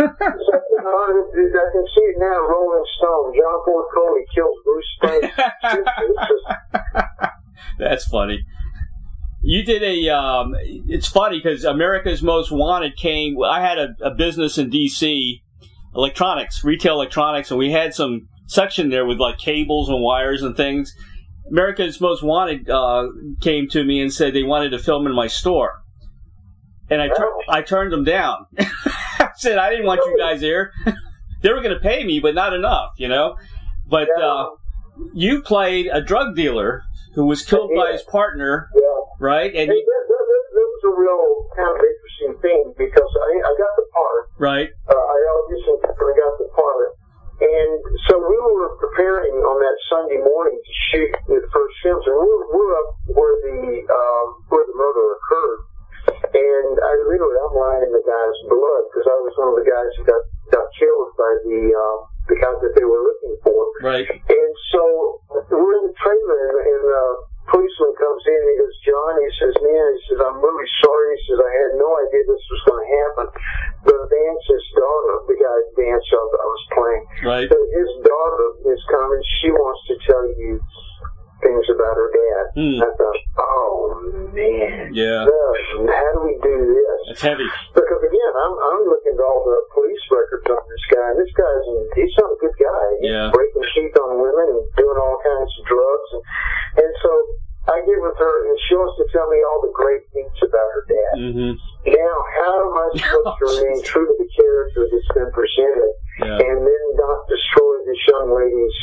I can see it now, Rolling Stone. John Ford Coley kills Bruce Springsteen. That's funny. You did it's funny because America's Most Wanted I had a business in D.C., retail electronics, and we had some section there with like cables and wires and things. America's Most Wanted came to me and said they wanted to film in my store. And I turned them down. I said, I didn't want you guys here. They were going to pay me, but not enough, But you played a drug dealer who was killed by his partner, right? And that was a real kind of interesting thing because I got the part. Right. I auditioned and I got the part. And so we were preparing on that Sunday morning to shoot the first films. And we're up where the murder occurred. And I'm lying in the guy's blood because I was one of the guys who got killed by the guy that they were looking for. Right. And so we're in the trailer and the policeman comes in and he goes, John, he says, man, I'm really sorry. He says, I had no idea this was going to happen. But Vance's daughter, the guy Vance I was playing, right. So his daughter is coming. She wants to tell you things about her dad. I thought, oh man, yeah. How do we do this? It's heavy. Because again, I'm looking at all the police records on this guy. And this he's not a good guy. He's breaking teeth on women and doing all kinds of drugs. And so I get with her, and she wants to tell me all the great things about her dad. Mm-hmm. Now, how am I supposed to remain true to the character that's been presented, and then not destroy this young lady's,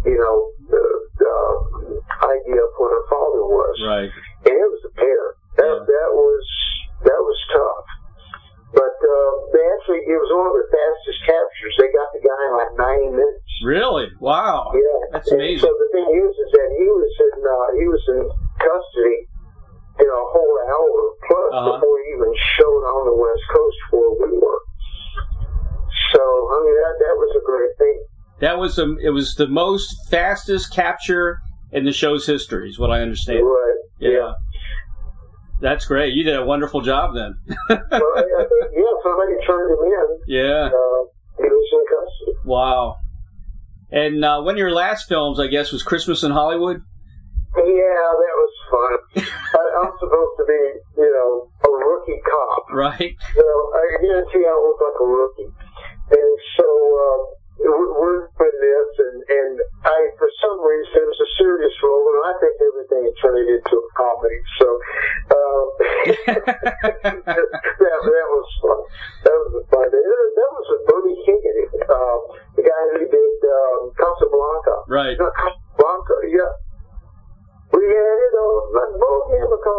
idea of what her father was? Right. And it was a pair. That was tough. But it was one of the fastest captures. They got the guy in like 90 minutes. Really? Wow. Yeah. That's amazing. And so the thing is that he was in custody, a whole hour plus before he even showed on the West Coast where we were. So I mean that was a great thing. It was the most fastest capture in the show's history, is what I understand. Right. Yeah. That's great. You did a wonderful job then. Well, I think, somebody turned him in. Yeah. He was in custody. Wow. And one of your last films, I guess, was Christmas in Hollywood? Yeah, that was fun. I'm supposed to be, a rookie cop. Right. I guarantee I look like a rookie. And so we're doing this, and I, for some reason, it was a serious role, and I think everything had turned into a comedy. So that was fun. That was a fun day. That was with Bernie Higgins, the guy who did Casablanca. Right. No, Casablanca, yeah. We had it on like Bohemical.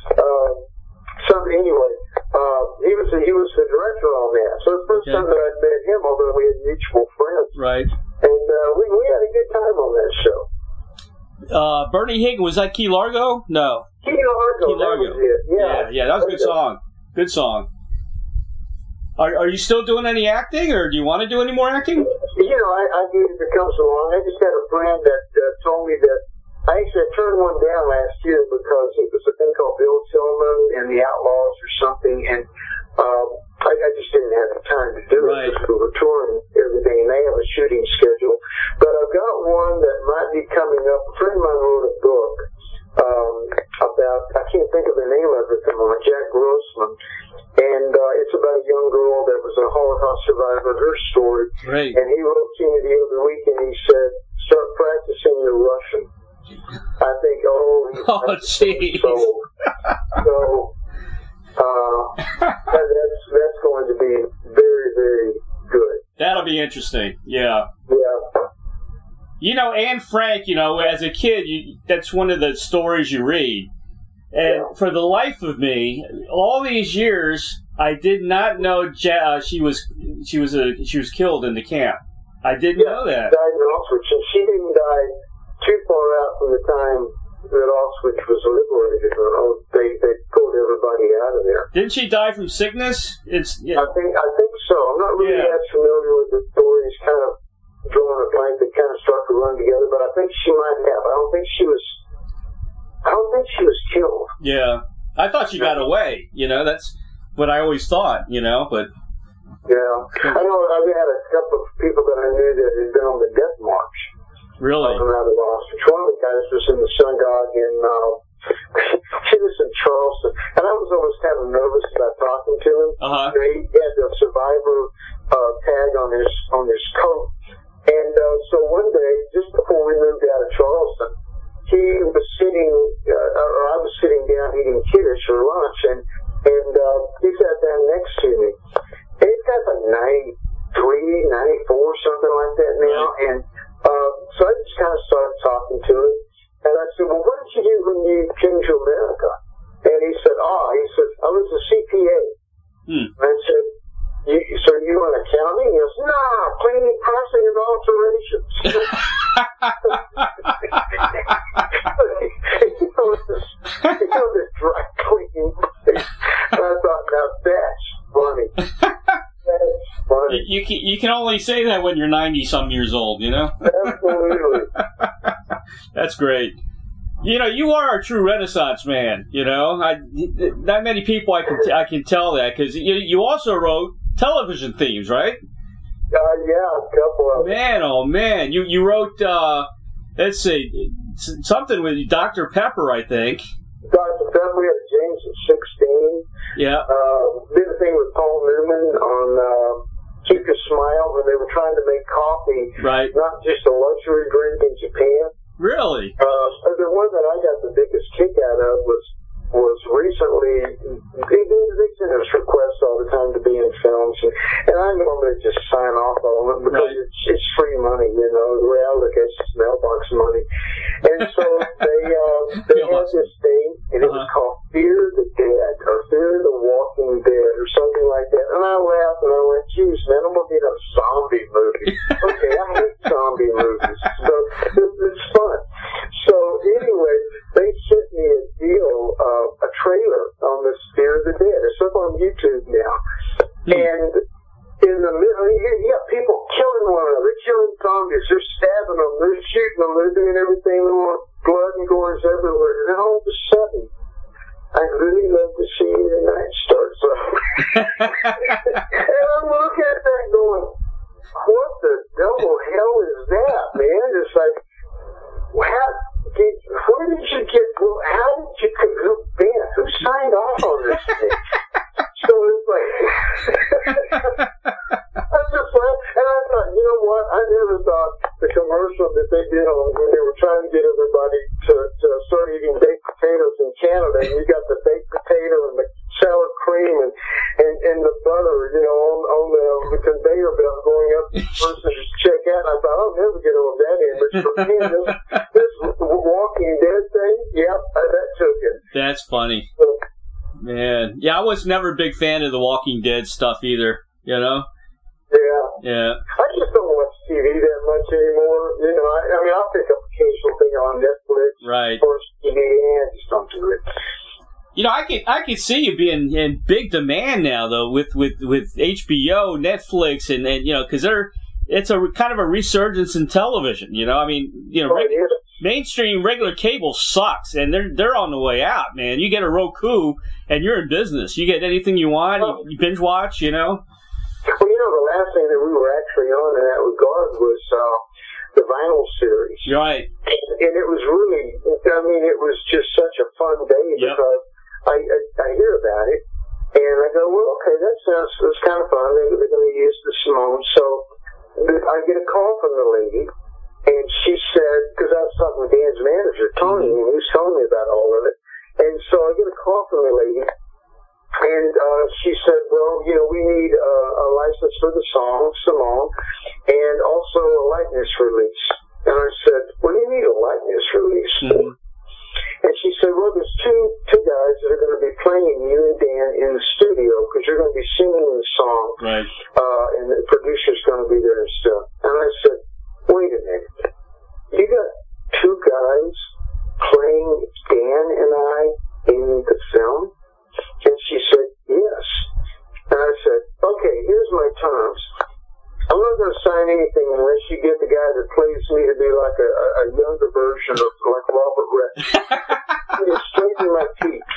Anyway, he was the director on that. So it's the first time that I'd met him, although we had mutual friends. Right. And we had a good time on that show. Bernie Higgins, was that Key Largo? No. Key Largo. That was it. Yeah, that was a good song. Good song. Are you still doing any acting, or do you want to do any more acting? I do if it comes along. I just had a friend that told me that I actually turned one down last year because it was a thing called Bill Tillman and the Outlaws or something, and I just didn't have the time to do it because we were touring everything, and they have a shooting schedule. But I've got one that might be coming up. A friend of mine wrote a book about, I can't think of the name of it, Jack Grossman, and it's about a young girl that was a Holocaust survivor, her story. Right. And he wrote to me the other week, and he said, start practicing your Russian. I think, jeez. So that's going to be very, very good. That'll be interesting. Yeah. Yeah. Anne Frank, as a kid, that's one of the stories you read. And for the life of me, all these years, I did not know she was killed in the camp. I didn't know that. She died in Auschwitz, and she didn't die too far out from the time that Auschwitz was liberated. They pulled everybody out of there. Didn't she die from sickness? I think so. I'm not really that familiar with the stories. Kind of drawing a blank that kind of struck to run together, but I think she might have. I don't think she was killed. Yeah, I thought she got away. That's what I always thought. But yeah, I know. I had a couple of people that I knew that had been on the death march. Really? Out of Auschwitz. One of the guys was in the synagogue in, he was in Charleston, and I was always kind of nervous about talking to him. He had the survivor tag on his coat, and so one day, just before we moved out of Charleston, he was sitting, or I was sitting down eating kiddish for lunch, and he sat down next to me, and he's got like 93, 94, something like that now, and so I just kind of started talking to him, and I said, well, what did you do when you came to America? And he said, I was a CPA. And I said, so you were in accounting? He goes, nah, cleaning, pressing, and alterations. This dry cleaning thing. And I thought, now that's funny. Funny. You can only say that when you're 90-some years old, Absolutely. That's great. You are a true Renaissance man. Not many people I can tell that, because you also wrote television themes, right? Yeah, a couple of them. Man, oh man, you wrote let's see, something with Dr. Pepper, I think. Dr. Pepper, we had James at 16. Yeah. Did a thing with Paul Newman on Keep Your Smile when they were trying to make coffee, right? Not just a luxury drink in Japan. Really? The one that I got the biggest kick out of was recently, they send us requests all the time to be in films, and I normally just sign off on them because it's free money, The way I look at it's mailbox money. And so they had this thing, and it was called Fear the Dead, or Fear the Walking Dead, or something like that. And I laughed, and I went, geez, man, I'm going to get a zombie movie. Okay, I hate zombie movies. So it's fun. So anyway, they sent me a deal, a trailer on this Fear the Dead. It's up on YouTube now. And in the middle, you got people killing one another. They're killing zombies. They're stabbing them. They're shooting them. They're doing everything. Blood and gore is everywhere. And then all of a sudden, I'd really love to see you tonight start something. And I'm looking at that going, what the double hell is that, man? It's like, where did you get, how did you group band? Who signed off on this thing? So it's like, I just laughed, and I thought, you know what? I never thought the commercial that they did on when they were trying to get everybody to start eating baked potatoes in Canada, and you got the baked potato and the sour cream and the butter, you know, on the conveyor belt going up to the person to check out. And I thought, I'll never get over that image. But man, this Walking Dead thing, yep, that took it. That's funny. Man, yeah, I was never a big fan of the Walking Dead stuff either, you know? Yeah. I just don't watch TV that much anymore. You know, I mean, I'll pick up occasional thing on Netflix. Right. Or TV, and I just don't do it. You know, I could see you being in big demand now, though, with HBO, Netflix, and you know, because it's a kind of a resurgence in television. You know, I mean, you know, mainstream regular cable sucks, and they're on the way out, man. You get a Roku, and you're in business. You get anything you want. You binge watch, you know. Well, you know, the last thing that we were actually on in that regard was the vinyl series. Right. And it was really, I mean, it was just such a fun day because I hear about it, and I go, well, okay, that's kind of fun. They're going to use the Simone. So I get a call from the lady, and she said, because I was talking with Dan's manager, Tony, and he was telling me about all of it. And so I get a call from the lady, and she said, well, you know, we need a license for the song, Simone, and also a likeness release. And I said, what do you need a likeness release for? And she said, well, there's two guys that are going to be playing you and Dan in the studio because you're going to be singing the song. Right. And the producer's going to be there and stuff. And I said, wait a minute. You got two guys playing Dan and I in the film? And she said, yes. And I said, okay, here's my terms. I'm not going to sign anything unless you get the guy that plays me to be like a younger version of like Robert Redford. He's straightening my teeth.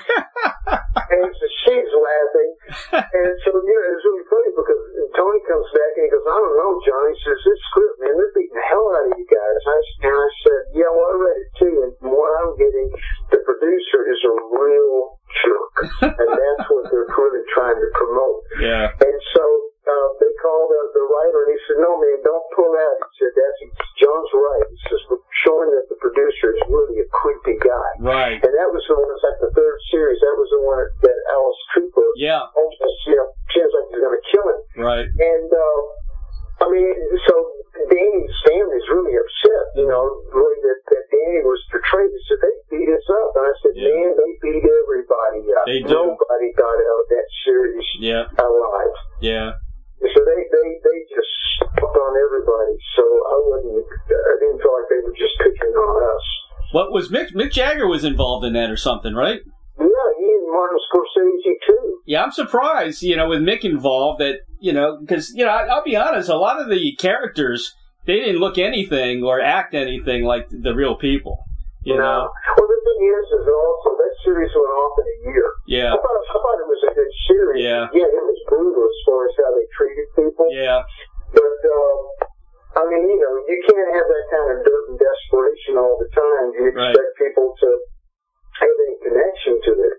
And so she's laughing. And so, you know, it's really funny because Tony comes back and he goes, I don't know, John. He says, this script, man, they're beating the hell out of you guys. And I said, yeah, well, I read it too. And from what I'm getting, the producer is a real jerk. And that's what they're really trying to promote. Yeah. And so they called the writer and he said, no, man, don't pull out. He said, John's right. He says, we're showing that the producer is really a creepy guy. Right. And that was the one, it's like the third series. That was the one that Alice Cooper almost, you know, seems like he's going to kill him. Right. And, I mean, so Danny's family's really upset, you know, the way that Danny was portrayed. He said, they beat us up. And I said, man, they beat everybody up. They do. Nobody got out of that series alive. Yeah. So they just stopped on everybody. So I didn't feel like they were just picking on us. What was Mick Jagger was involved in that or something, right? Yeah, he and Martin Scorsese too. Yeah, I'm surprised, you know, with Mick involved that, you know, because, you know, I'll be honest, a lot of the characters, they didn't look anything or act anything like the real people, you know? Well, the thing is also that series went off in a year. Yeah. I thought it was a good series. Yeah. Yeah, it was brutal as far as how they treated people. Yeah. But, I mean, you know, you can't have that kind of dirt and desperation all the time. You expect people to have any connection to it.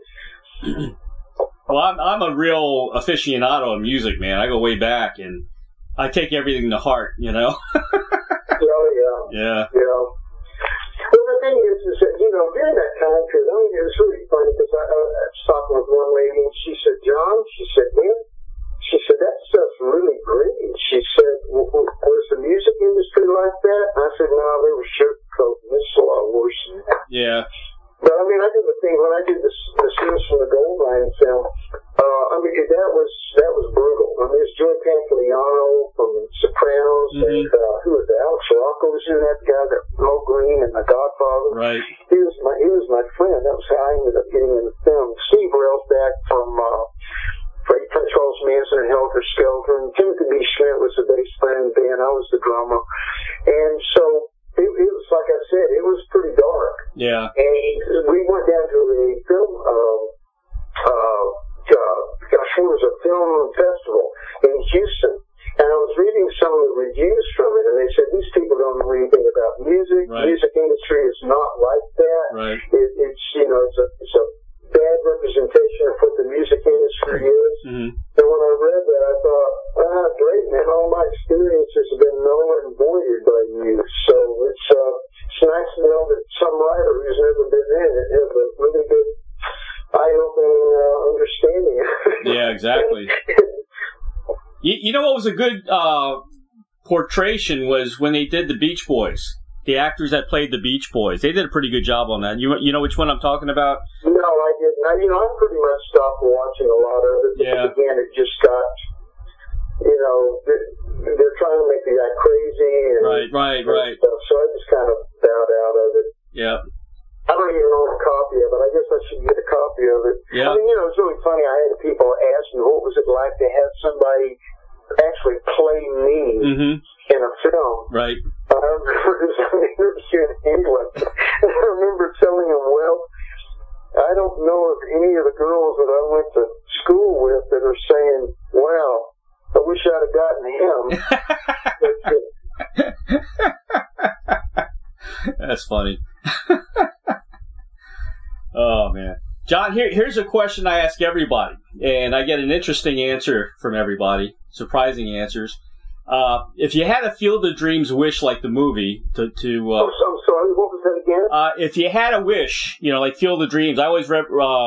Well, I'm a real aficionado of music, man. I go way back, and I take everything to heart, you know? Yeah. Well, the thing is that, you know, during that time period, I mean, it was really funny because I was talking with one lady, and she said, John, she said, man, she said, that stuff's really great. She said, was the music industry like that? I said, no, they were sugarcoating. This is a lot worse than that. Yeah. But, I mean, I did the thing, when I did the scenes from the Gold Mine film, I mean, that was brutal. I mean, there's Joey Pantoliano from Sopranos, and who was that? Alex Rocco was in that guy, that Mo Green and The Godfather. Right. He was my friend. That was how I ended up getting in the film. Steve Railsback from Charles Manson and Helter Skelter, and Timothy B. Schmidt was the bass player in the band. I was the drummer. And so it was, like I said, it was pretty dark. Yeah. And we went down to a film music. Right. The music industry is not like that. Right. It's it's a bad representation of what the music industry is. Mm-hmm. And when I read that, I thought, great, man, all my experiences have been null and voided by you. So it's nice to know that some writer who's never been in it has a really good eye-opening understanding. Yeah, exactly. You know what was a good portrayal was when they did the Beach Boys. The actors that played the Beach Boys, they did a pretty good job on that. You know which one I'm talking about? No, I didn't. I pretty much stopped watching a lot of it. Yeah. Because, again, it just got, they're trying to make the guy crazy. And Right. Stuff, so I just kind of bowed out of it. Yeah. I don't even own a copy of it. I guess I should get a copy of it. Yeah. I mean, it's really funny. I had people ask me, what was it like to have somebody actually play me in a film? Right. I remember it was an interview in England. And I remember telling him, well, I don't know of any of the girls that I went to school with that are saying, wow, I wish I'd have gotten him. That's funny. Oh, man. John, here's a question I ask everybody, and I get an interesting answer from everybody, surprising answers. If you had a Field of Dreams wish like the movie, I'm sorry, what was that again? if you had a wish, like Field of Dreams, I always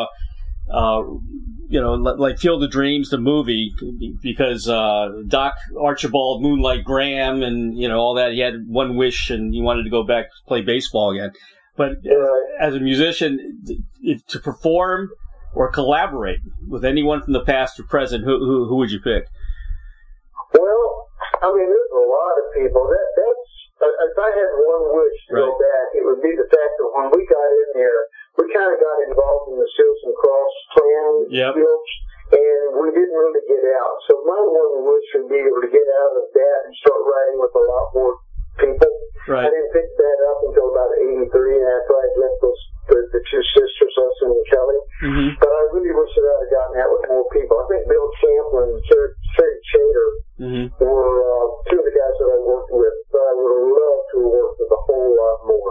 like Field of Dreams, the movie, because Doc Archibald, Moonlight Graham, and all that. He had one wish, and he wanted to go back to play baseball again. But as a musician, to perform or collaborate with anyone from the past or present, who would you pick? Well, I mean, there's a lot of people. That's if I had one wish to go back, it would be the fact that when we got in there, we kind of got involved in the Seals and Cross plan fields, and we didn't really get out. So my one wish would be able to get out of that and start writing with a lot more people. Right. I didn't pick that up until about 83, and after I left the two sisters, Leslie and Kelly. Mm-hmm. But I really wish that I'd have gotten out with more people. I think Bill Champlin and Terry Chater were two of the guys that I worked with, but I would have loved to have worked with a whole lot more.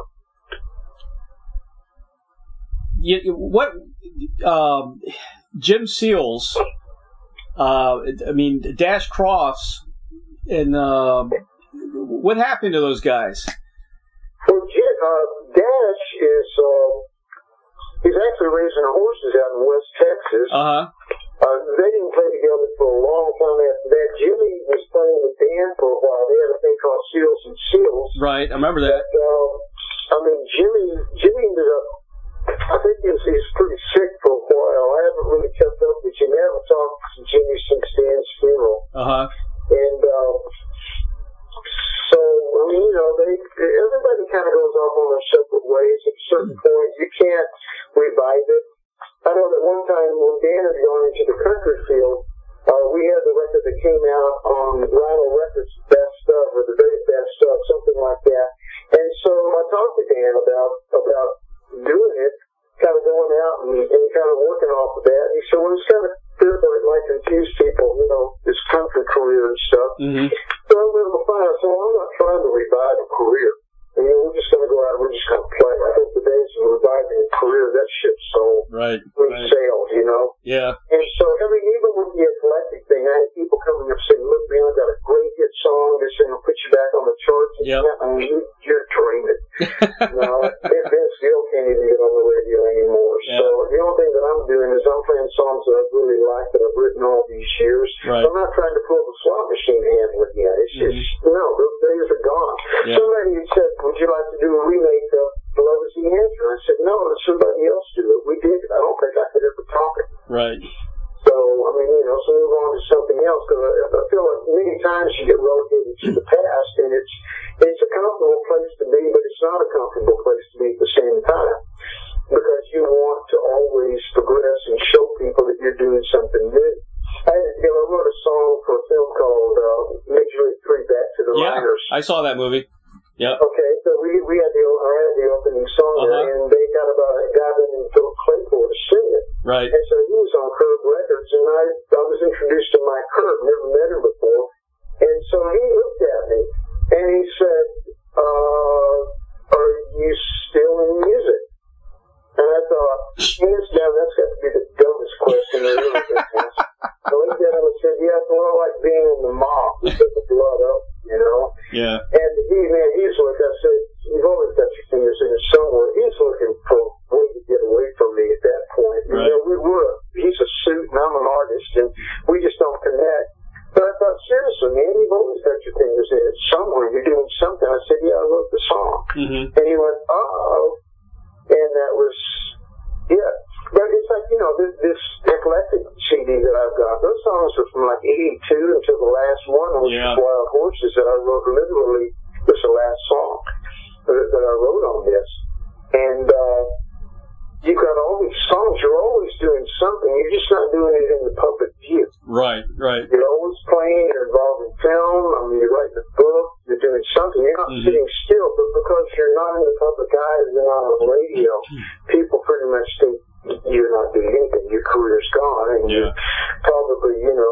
Jim Seals, Dash Crofts, and what happened to those guys? Well, Dash is he's actually raising horses out in West Texas. They didn't play together for a long time after that. Jimmy was playing with Dan for a while. They had a thing called Seals and Seals. Right, I remember that. Jimmy ended up, I think he's pretty sick for a while. I haven't really kept up with Jimmy. I haven't talked to Jimmy since Dan's funeral. And so, everybody kind of goes off on their separate ways. At a certain point, you can't revive it. I know that one time when Dan had gone into the country field, we had the record that came out on Rhino Records, Best Stuff, or the very best stuff, something like that. And so I talked to Dan about doing it, kind of going out and kind of working off of that. And he said, well, it's kind of fearful it might confuse people, this country career and stuff. So I went to find out, so I'm not trying to revive a career. We're just going to go out and we're just going to play. I think the days of reviving a career, that ship's sold. Right. Sailed, Yeah. And so even with the eclectic thing, I had people coming up saying, look, man, I got a great hit song. This thing will put you back on the charts. You're dreaming. Vince Gill can't even get on the radio anymore. Yeah. So the only thing that I'm doing is I'm playing songs that I really like that I've written all these years. Right. So I'm not trying to pull the slot machine handle again. It's just, those days are gone. Yeah. Somebody had said, would you like to do a remake of Love Is the Answer? I said, no, let somebody else do it. We did it. I don't think I could ever top it. Right. So, so move on to something else, because I feel like many times you get relegated to the past, and it's a comfortable place to be, but it's not a comfortable place to be at the same time, because you want to always progress and show people that you're doing something new. I wrote a song for a film called Major League 3, Back to the Minors. I saw that movie. Yep. Okay, so I had the opening song there, and they got about a guy named Philip Claypool to sing it. Right. And so he was on Curb Records, and I was introduced to Mike Curb, never met him before, and so he looked at me, and he said, a really good sense. I looked at him and said, yeah, it's a little like being in the mob. You put the blood up, you know? Yeah. And he's looking, I said, you've always got your fingers in it somewhere. He's looking for a way to get away from me at that point. Right. You know, he's a suit and I'm an artist, and we just don't connect. But I thought, seriously, man, you've always got your fingers in it somewhere. You're doing something. I said, yeah, I wrote the song. Mm-hmm. And he went, uh-oh. And that was, yeah. But it's like, you know, this eclectic CD that I've got, those songs were from like 82 until the last one, which was Wild Horses, that I wrote literally, was the last song that I wrote on this. And you've got all these songs, you're always doing something, you're just not doing it in the public view. Right. You're always playing, you're involved in film, I mean, you're writing a book, you're doing something, you're not sitting still, but because you're not in the public eye, you're not on the radio, people pretty much think you're not doing anything, your career's gone, and you're probably, you know,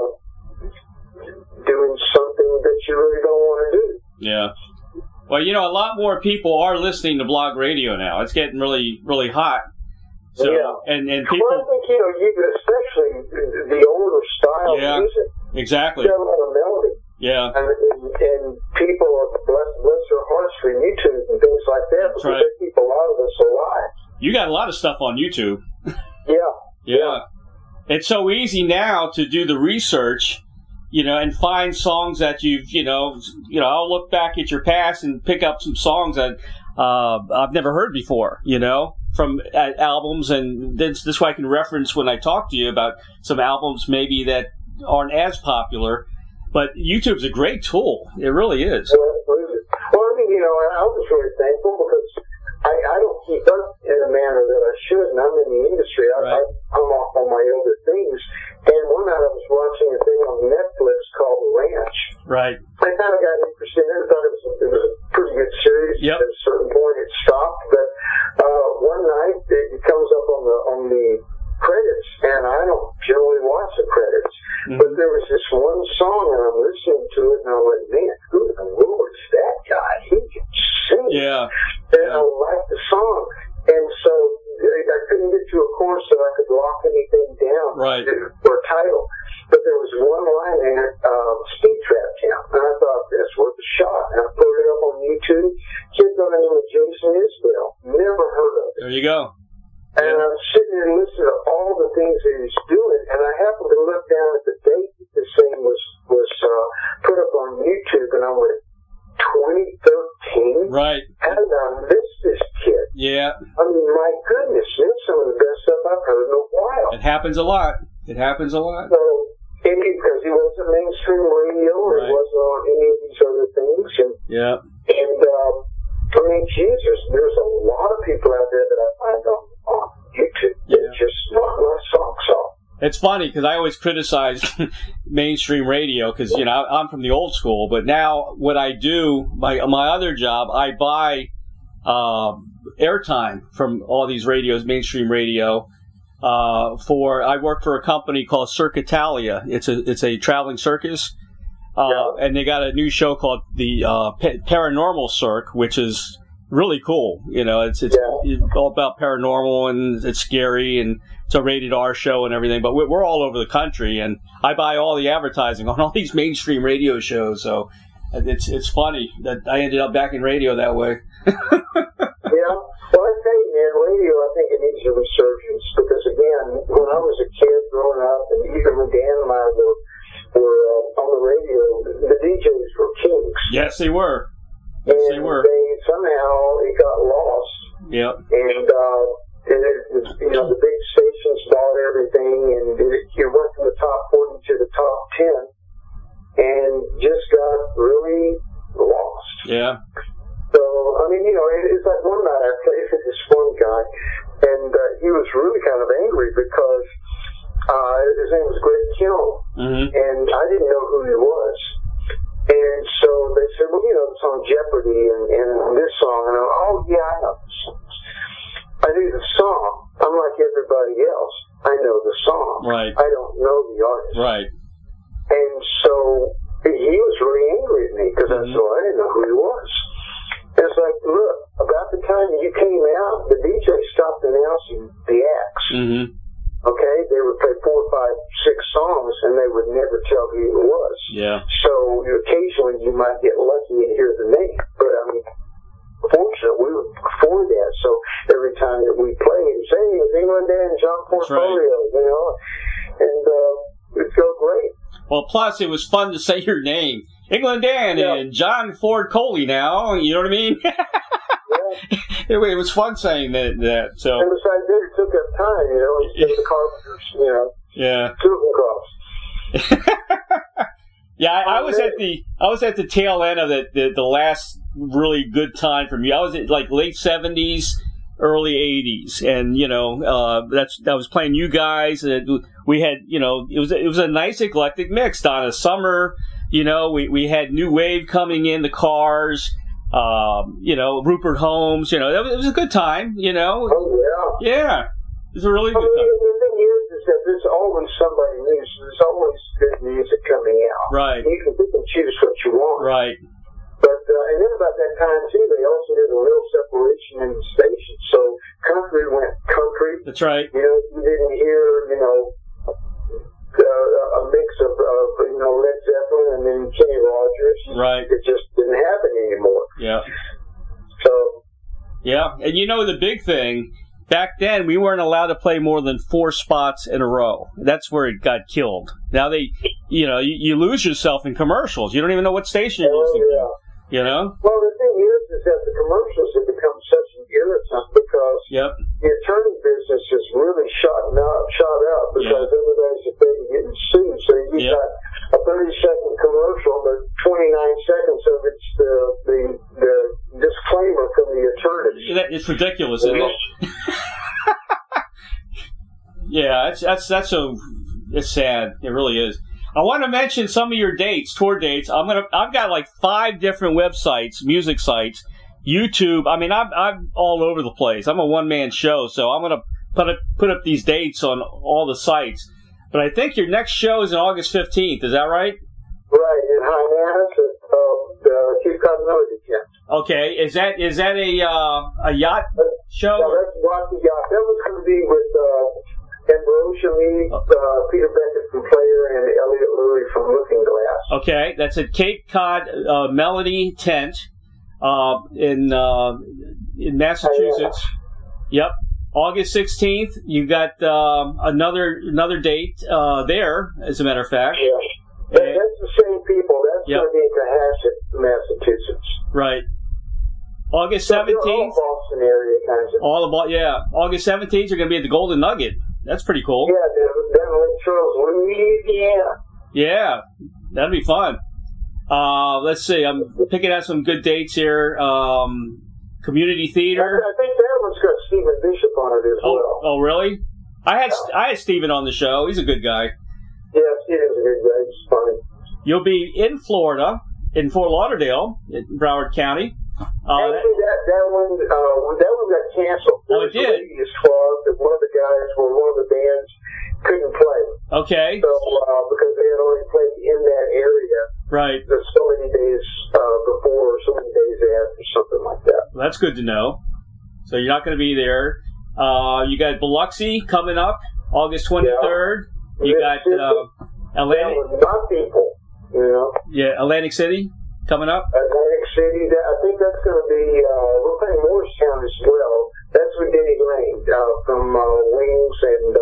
doing something that you really don't want to do. Yeah. Well, you know, a lot more people are listening to blog radio now. It's getting really, really hot. So, and people. Well, I think, you know, especially the older style music. Exactly. Got a lot of melody. Yeah. And people are bless their hearts for YouTube and things like that, because they keep a lot of us alive. You got a lot of stuff on YouTube. Yeah. It's so easy now to do the research, you know, and find songs that you've, you know, I'll look back at your past and pick up some songs that I've never heard before, you know, from albums, and this way I can reference when I talk to you about some albums maybe that aren't as popular. But YouTube's a great tool. It really is. Well, I mean, you know, I was really thankful because I don't keep up in a manner that I should, and I'm in the industry. I'm off on my other things. And one night I was watching a thing on Netflix called The Ranch. Right. I kind of got interested in it. I thought it was a pretty good series. Yep. At a certain point it stopped. But one night it comes up on the credits, and I don't generally watch the credits. Mm-hmm. But there was this one song, and I'm listening to it, and I went, man, who in the Lord is that guy? He can sing. Yeah. And I liked the song. And so I couldn't get to a chorus that I could lock anything down or title. But there was one line there, Speed Trap Town. And I thought, that's worth a shot. And I put it up on YouTube. Kid by the name of Jason Isbell. Never heard of it. There you go. And I'm sitting there listening to all the things that he's doing, and I happened to look down at the date that this thing was put up on YouTube, and I went, 2013? Right. How did I miss this kid? Yeah. I mean, my goodness, that's some of the best stuff I've heard in a while. It happens a lot. So, because he wasn't mainstream radio, or he wasn't on any of these other things, and I mean, Jesus, there's a lot of people out there that I find on YouTube. They're just not my song. It's funny because I always criticize mainstream radio because, you know, I'm from the old school. But now what I do, my other job, I buy airtime from all these radios, mainstream radio. I work for a company called Cirque Italia. It's a traveling circus. And they got a new show called the Paranormal Cirque, which is really cool. You know, it's all about paranormal, and it's scary, and it's a rated R show and everything. But we're all over the country, and I buy all the advertising on all these mainstream radio shows. So it's funny that I ended up back in radio that way. Yeah. Well, I tell you, man, radio, I think it needs a resurgence because, again, when I was a kid growing up, and even when Dan and I were on the radio, the DJs were kings. Yes, they were. They somehow it got lost. Yep. And you know, the big stations bought everything, and it went from the top 40 to the top 10, and just got really lost. Yeah. So, I mean, you know, it's like one night I played with this one guy, and he was really kind of angry because his name was Greg Killen, and I didn't know who he was. And so they said, well, you know, it's on Jeopardy and this song. And I'm, oh, yeah, I know the songs. I knew the song. I'm like everybody else. I know the song. Right. I don't know the artist. Right. And so he was really angry at me because I said, well, I didn't know who he was. And it's like, look, about the time you came out, the DJ stopped announcing the acts. Okay, they would play 4, 5, 6 songs, and they would never tell who it was. Yeah. So occasionally you might get lucky and hear the name, but I mean, fortunately we were before that. So every time that we played, it was, hey, it was England Dan, John Portfolio, you know, and it'd go great. Well, plus it was fun to say your name, England Dan and John Ford Coley. Now, you know what I mean? It was fun saying that. So. And besides that, it took up time, you know, instead of the Carpenters, you know. Yeah. Cross. Yeah, I was at the tail end of the last really good time for me. I was at like late 70s, early 80s, and you know, I was playing you guys. We had, you know, it was a nice eclectic mix. Donna Summer, you know, we had new wave coming in, the Cars. You know, Rupert Holmes, you know, it was a good time, you know. Oh, yeah. Yeah. It was a really good time. The thing is that there's always somebody new. There's always good music coming out. Right. You can pick and choose what you want. Right. But, and then about that time, too, they also did a real separation in the station. So country went country. That's right. You know, you didn't hear, you know, a mix of you know, Led Zeppelin and then Kenny Rogers. Right. It just didn't happen anymore. Yeah. So. Yeah, and you know the big thing, back then we weren't allowed to play more than 4 spots in a row. That's where it got killed. Now you know, you lose yourself in commercials. You don't even know what station you're listening to. You know? Well, the thing is that the commercials have become such an irritant because the attorney business has really shot up because everybody's afraid of getting sued. So you got a 30-second commercial, but 29 seconds of it's the disclaimer from the attorneys. It's ridiculous, isn't it? Yeah, that's so. It's sad. It really is. I want to mention some of your dates, tour dates. I've got like 5 different websites, music sites, YouTube. I mean, I'm all over the place. I'm a one-man show, so I'm gonna put up these dates on all the sites. But I think your next show is on August 15th. Is that right? Right, in Hyannis at the Cape Cod Melody Camp. Okay, is that a yacht show? No, that's Rocky Yacht. That was going to be with Ambrosia Lee, Peter Beckett from Player, and Elliot Lurie from Looking Glass. Okay, that's at Cape Cod Melody Tent in Massachusetts. Yep. August 16th, you got another date there, as a matter of fact. Yeah. That's the same people. That's going to be in Cohasset, Massachusetts. Right. August 17th. All Boston area kinds of. All about, August 17th, you're going to be at the Golden Nugget. That's pretty cool. Yeah, down in Lake Charles, Louisiana. Yeah, that'd be fun. Let's see. I'm picking out some good dates here. Community Theater. I think that one's got Stephen Bishop on it as well. Oh, really? I had Stephen on the show. He's a good guy. Yes, he is a good guy. He's funny. You'll be in Florida, in Fort Lauderdale, in Broward County. Actually, that one got canceled. Oh, it did? One of the guys, one of the bands, couldn't play. Okay. So, because they had already played in that area. Right. So many days before, or so many days after, something like that. Well, that's good to know. So you're not going to be there. You got Biloxi coming up, August 23rd. Yeah. You got Atlantic. My people, you know. Yeah, Atlantic City coming up. Atlantic City. I think that's going to be. We're playing Morristown as well. That's with Denny Lane from Wings and.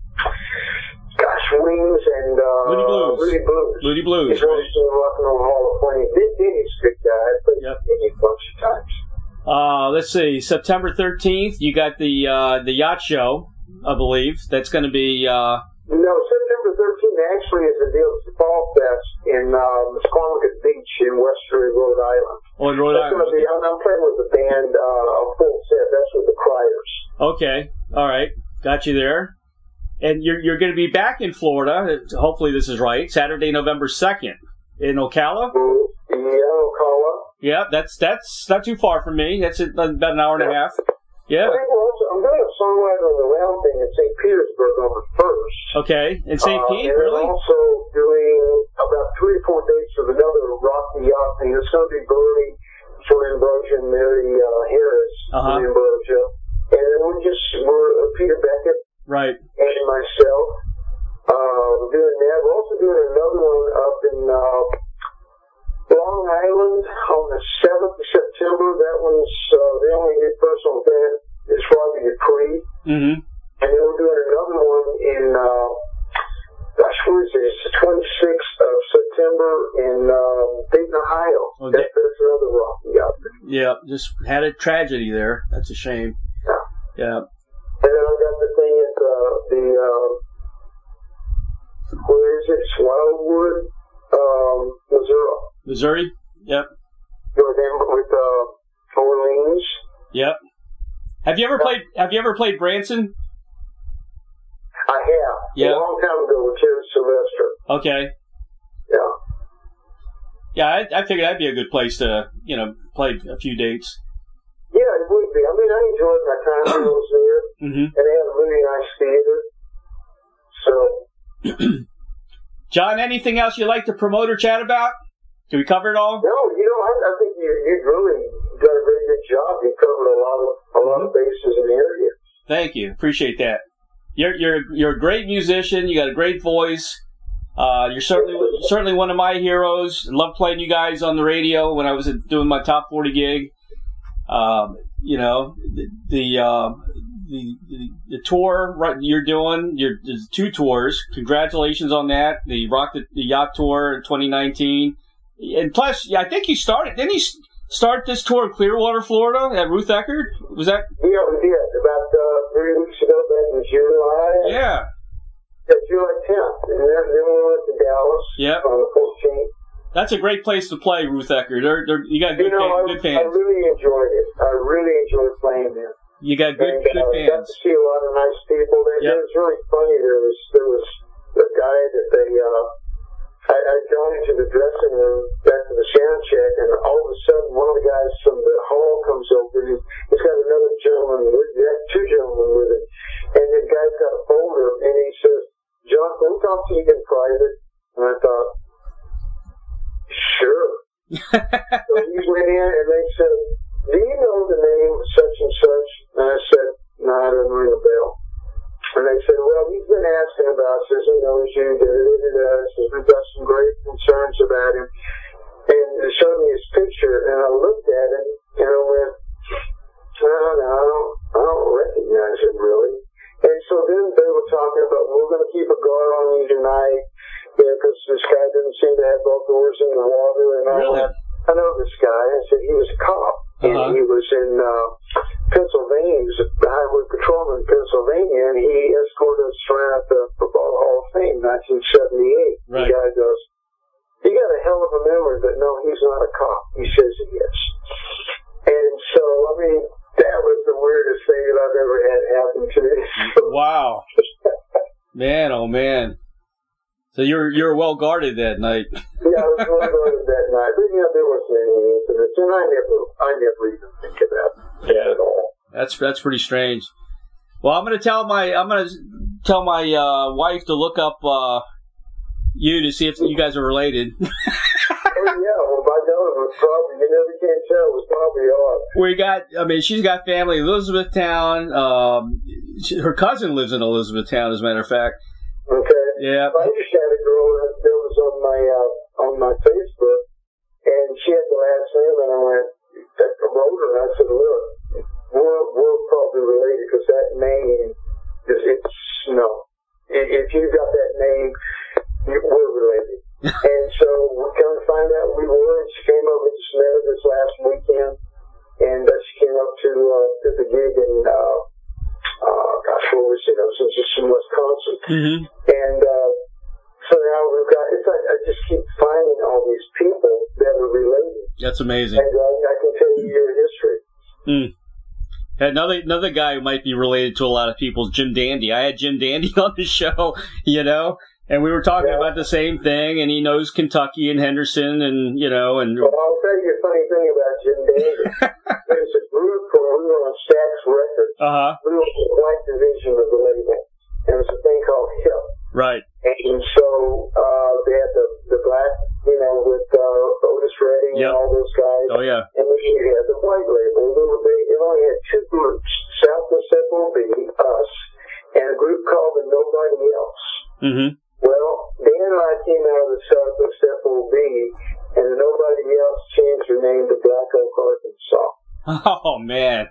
Wings and Rudy Blues. He's also in the Rock and Roll Hall of Fame. Denny's a good guy. I played Denny a bunch of times. Let's see. September 13th, you got the yacht show, I believe. That's going to be. No, September 13th actually is the Fall Fest in Squamicut Beach in Westbury, Rhode Island. Oh, in Rhode Island. I'm playing with the band a full set. That's with the Criers. Okay. All right. Got you there. And you're going to be back in Florida. Hopefully this is right. Saturday, November 2nd in Ocala. Yeah, Ocala. Yeah, that's not too far from me. That's about an hour and a half. Yeah. I'm doing a songwriter on the round thing in St. Petersburg on the 1st. Okay, in St. Pete, really? I'm also doing about 3 or 4 dates with another Rocky Yacht thing. It's going to be Bernie from Ambrosia and Mary Harris from Ambrosia. And then we're Peter Beckett Right. and myself. We're doing that. We're also doing another one up in Long Island on the 7th of September. That one's the only personal event is Robbie Dupree. Mm-hmm. And then we're doing another one in, where is it? It's the 26th of September in Dayton, Ohio. Oh, that's another Rocky out there. Yeah, just had a tragedy there. That's a shame. Yeah. And then I've got the thing at where is it? It's Wildwood, Missouri. Missouri? Yep. With Orleans. Yep. Have you ever played Branson? I have. Yeah. A long time ago with Terry Sylvester. Okay. Yeah. Yeah, I figured that'd be a good place to, play a few dates. Yeah, it would be. I mean, I enjoyed my time when I was there. Mm-hmm. And they have a really nice theater. So. John, anything else you'd like to promote or chat about? Can we cover it all? No, I think you've really done a very good job. You covered a lot of bases in the area. Thank you. Appreciate that. You're a great musician. You got a great voice. You're certainly one of my heroes. I love playing you guys on the radio when I was doing my top 40 gig. The tour you're doing, there's 2 tours. Congratulations on that. The Rock the Yacht Tour in 2019. And plus, I think he started. Didn't he start this tour in Clearwater, Florida at Ruth Eckerd? Was that? Yeah, we did. About 3 weeks ago, back in July. Yeah. Yeah, July 10th. And then we went to Dallas on the 14th. That's a great place to play, Ruth Eckerd. You got good fans. I really enjoyed it. I really enjoyed playing there. You got good I got to fans. see a lot of nice people. It was really funny. There was a guy that they I gone into the dressing room after the sound check, and all of a sudden one of the guys from the hall comes over, and he's got another gentleman with him. He had 2 gentlemen with him, and the guy's got a folder, and he says, "John, can we talk to you in private?" And I thought, sure. So he went in, and they said, "Do you know the name such and such?" And I said, "No, it doesn't ring a bell." And they said, "Well, he's been asking about us. He knows you. We've got some great concerns about him." And they showed me his picture, and I looked at him, and I went, I don't recognize him really. And so then they were talking about, we're going to keep a guard on you tonight, because this guy didn't seem to have both doors in the water. And really? I know this guy. I said he was a cop, and he was in Pennsylvania. He was a highway patrolman in Pennsylvania, and he escorted us around the Football Hall of Fame, 1978. Right. The guy goes, "You got a hell of a memory, but no, he's not a cop." He says he is. And so, I mean, that was the weirdest thing that I've ever had happen to me. Wow. Man, oh man. So you're well guarded that night. Yeah, I was well guarded that night. But there wasn't any incidents, and I never even think about that at all. That's pretty strange. Well, I'm gonna tell my wife to look up you to see if you guys are related. Oh yeah, well by now it was probably, you never can tell, it was probably odd. She's got family in Elizabethtown. Her cousin lives in Elizabethtown, as a matter of fact. Okay. Yeah. I just had a girl that was on my Facebook, and she had the last name, and I went, I wrote her, and I said, "Look, we're probably related, because that name no. If you got that name, we're related." And so we come to find out we were, and she came over to Smith this last weekend, and she came up to the gig in, where was it? I was just in Wisconsin. Mm-hmm. And so now we've got, it's like I just keep finding all these people that are related. That's amazing. And I can tell you your history. Another guy who might be related to a lot of people is Jim Dandy. I had Jim Dandy on the show, and we were talking about the same thing, and he knows Kentucky and Henderson, and, and... Well, I'll tell you a funny thing about Jim Dandy. There's a group we were on Stax Records. We were the white division of the label. There was a thing called HIP. Right. And so they had the black, with Otis Redding and all those guys. Oh, yeah. And then you had the white label. It only had 2 groups, Southwest FOB, us, and a group Mm-hmm. Well, Dan and I came out of the Southwest FOB, and nobody else changed their name to Black Oak, Arkansas. Oh, man.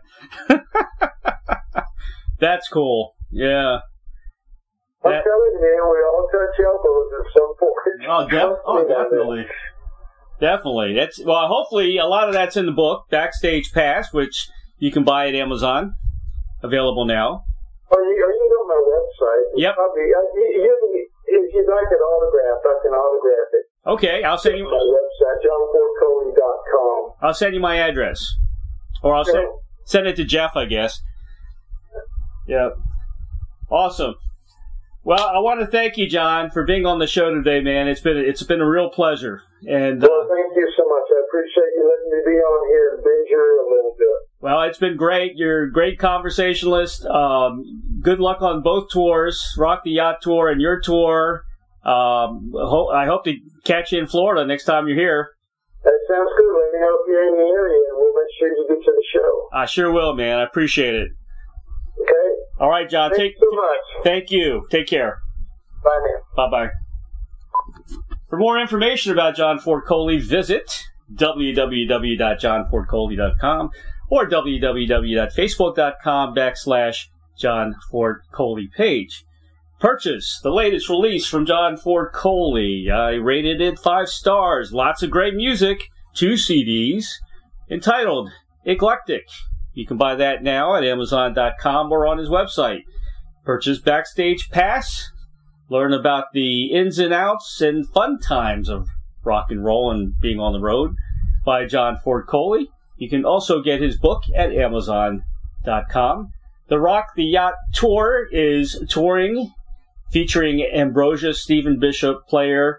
That's cool. Yeah. I'm telling you, man, we all touch elbows at some point. Definitely. Definitely. Well, hopefully a lot of that's in the book, Backstage Pass, which you can buy at Amazon. Available now. Or you can go on my website. Yep. If you'd like it autographed, I can autograph it. Okay, I'll send you my website, johnfordcoley.com. I'll send you my address. Or I'll send it to Jeff, I guess. Yeah. Awesome. Well, I want to thank you, John, for being on the show today, man. It's been a real pleasure. And well, thank you so much. I appreciate you letting me be on here and binge her a little bit. Well, it's been great. You're a great conversationalist. Good luck on both tours, Rock the Yacht Tour and your tour. I hope to catch you in Florida next time you're here. That sounds good. Let me know if you're in the area, and we'll make sure you get to the show. I sure will, man. I appreciate it. Okay. All right, John. Thanks so much. Thank you. Take care. Bye now. Bye-bye. For more information about John Ford Coley, visit www.johnfordcoley.com or www.facebook.com/John Ford Coley page. Purchase the latest release from John Ford Coley. I rated it 5 stars. Lots of great music. 2 CDs entitled Eclectic. You can buy that now at Amazon.com or on his website. Purchase Backstage Pass. Learn about the ins and outs and fun times of rock and roll and being on the road by John Ford Coley. You can also get his book at Amazon.com. The Rock the Yacht Tour is touring, featuring Ambrosia, Stephen Bishop, player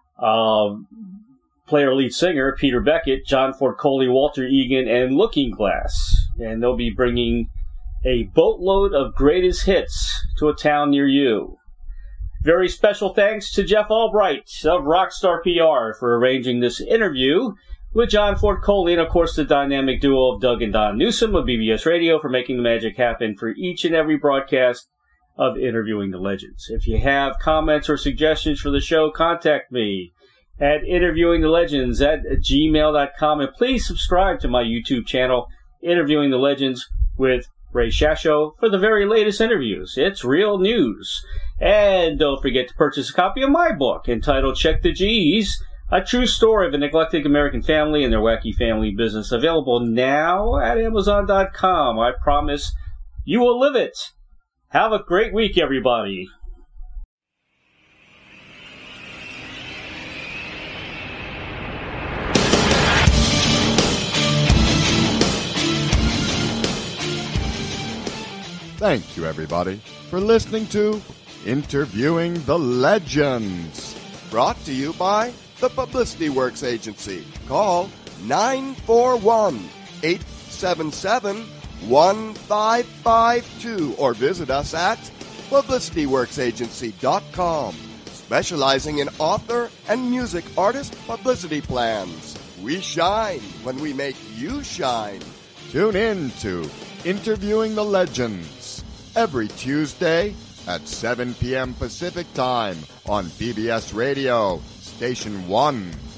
lead singer Peter Beckett, John Ford Coley, Walter Egan, and Looking Glass. And they'll be bringing a boatload of greatest hits to a town near you. Very special thanks to Jeff Albright of Rockstar PR for arranging this interview with John Ford Coley, and of course the dynamic duo of Doug and Don Newsom of BBS Radio for making the magic happen for each and every broadcast of Interviewing the Legends. If you have comments or suggestions for the show, contact me at interviewingthelegends@gmail.com, and please subscribe to my YouTube channel, Interviewing the Legends with Ray Shasho, for the very latest interviews. It's real news. And don't forget to purchase a copy of my book entitled Check the G's, a true story of a neglected American family and their wacky family business, available now at Amazon.com. I promise you will live it. Have a great week, everybody. Thank you, everybody, for listening to Interviewing the Legends, brought to you by the Publicity Works Agency. Call 941-877-1552 or visit us at publicityworksagency.com, specializing in author and music artist publicity plans. We shine when we make you shine. Tune in to Interviewing the Legends every Tuesday at 7 p.m. Pacific Time on PBS Radio, Station 1.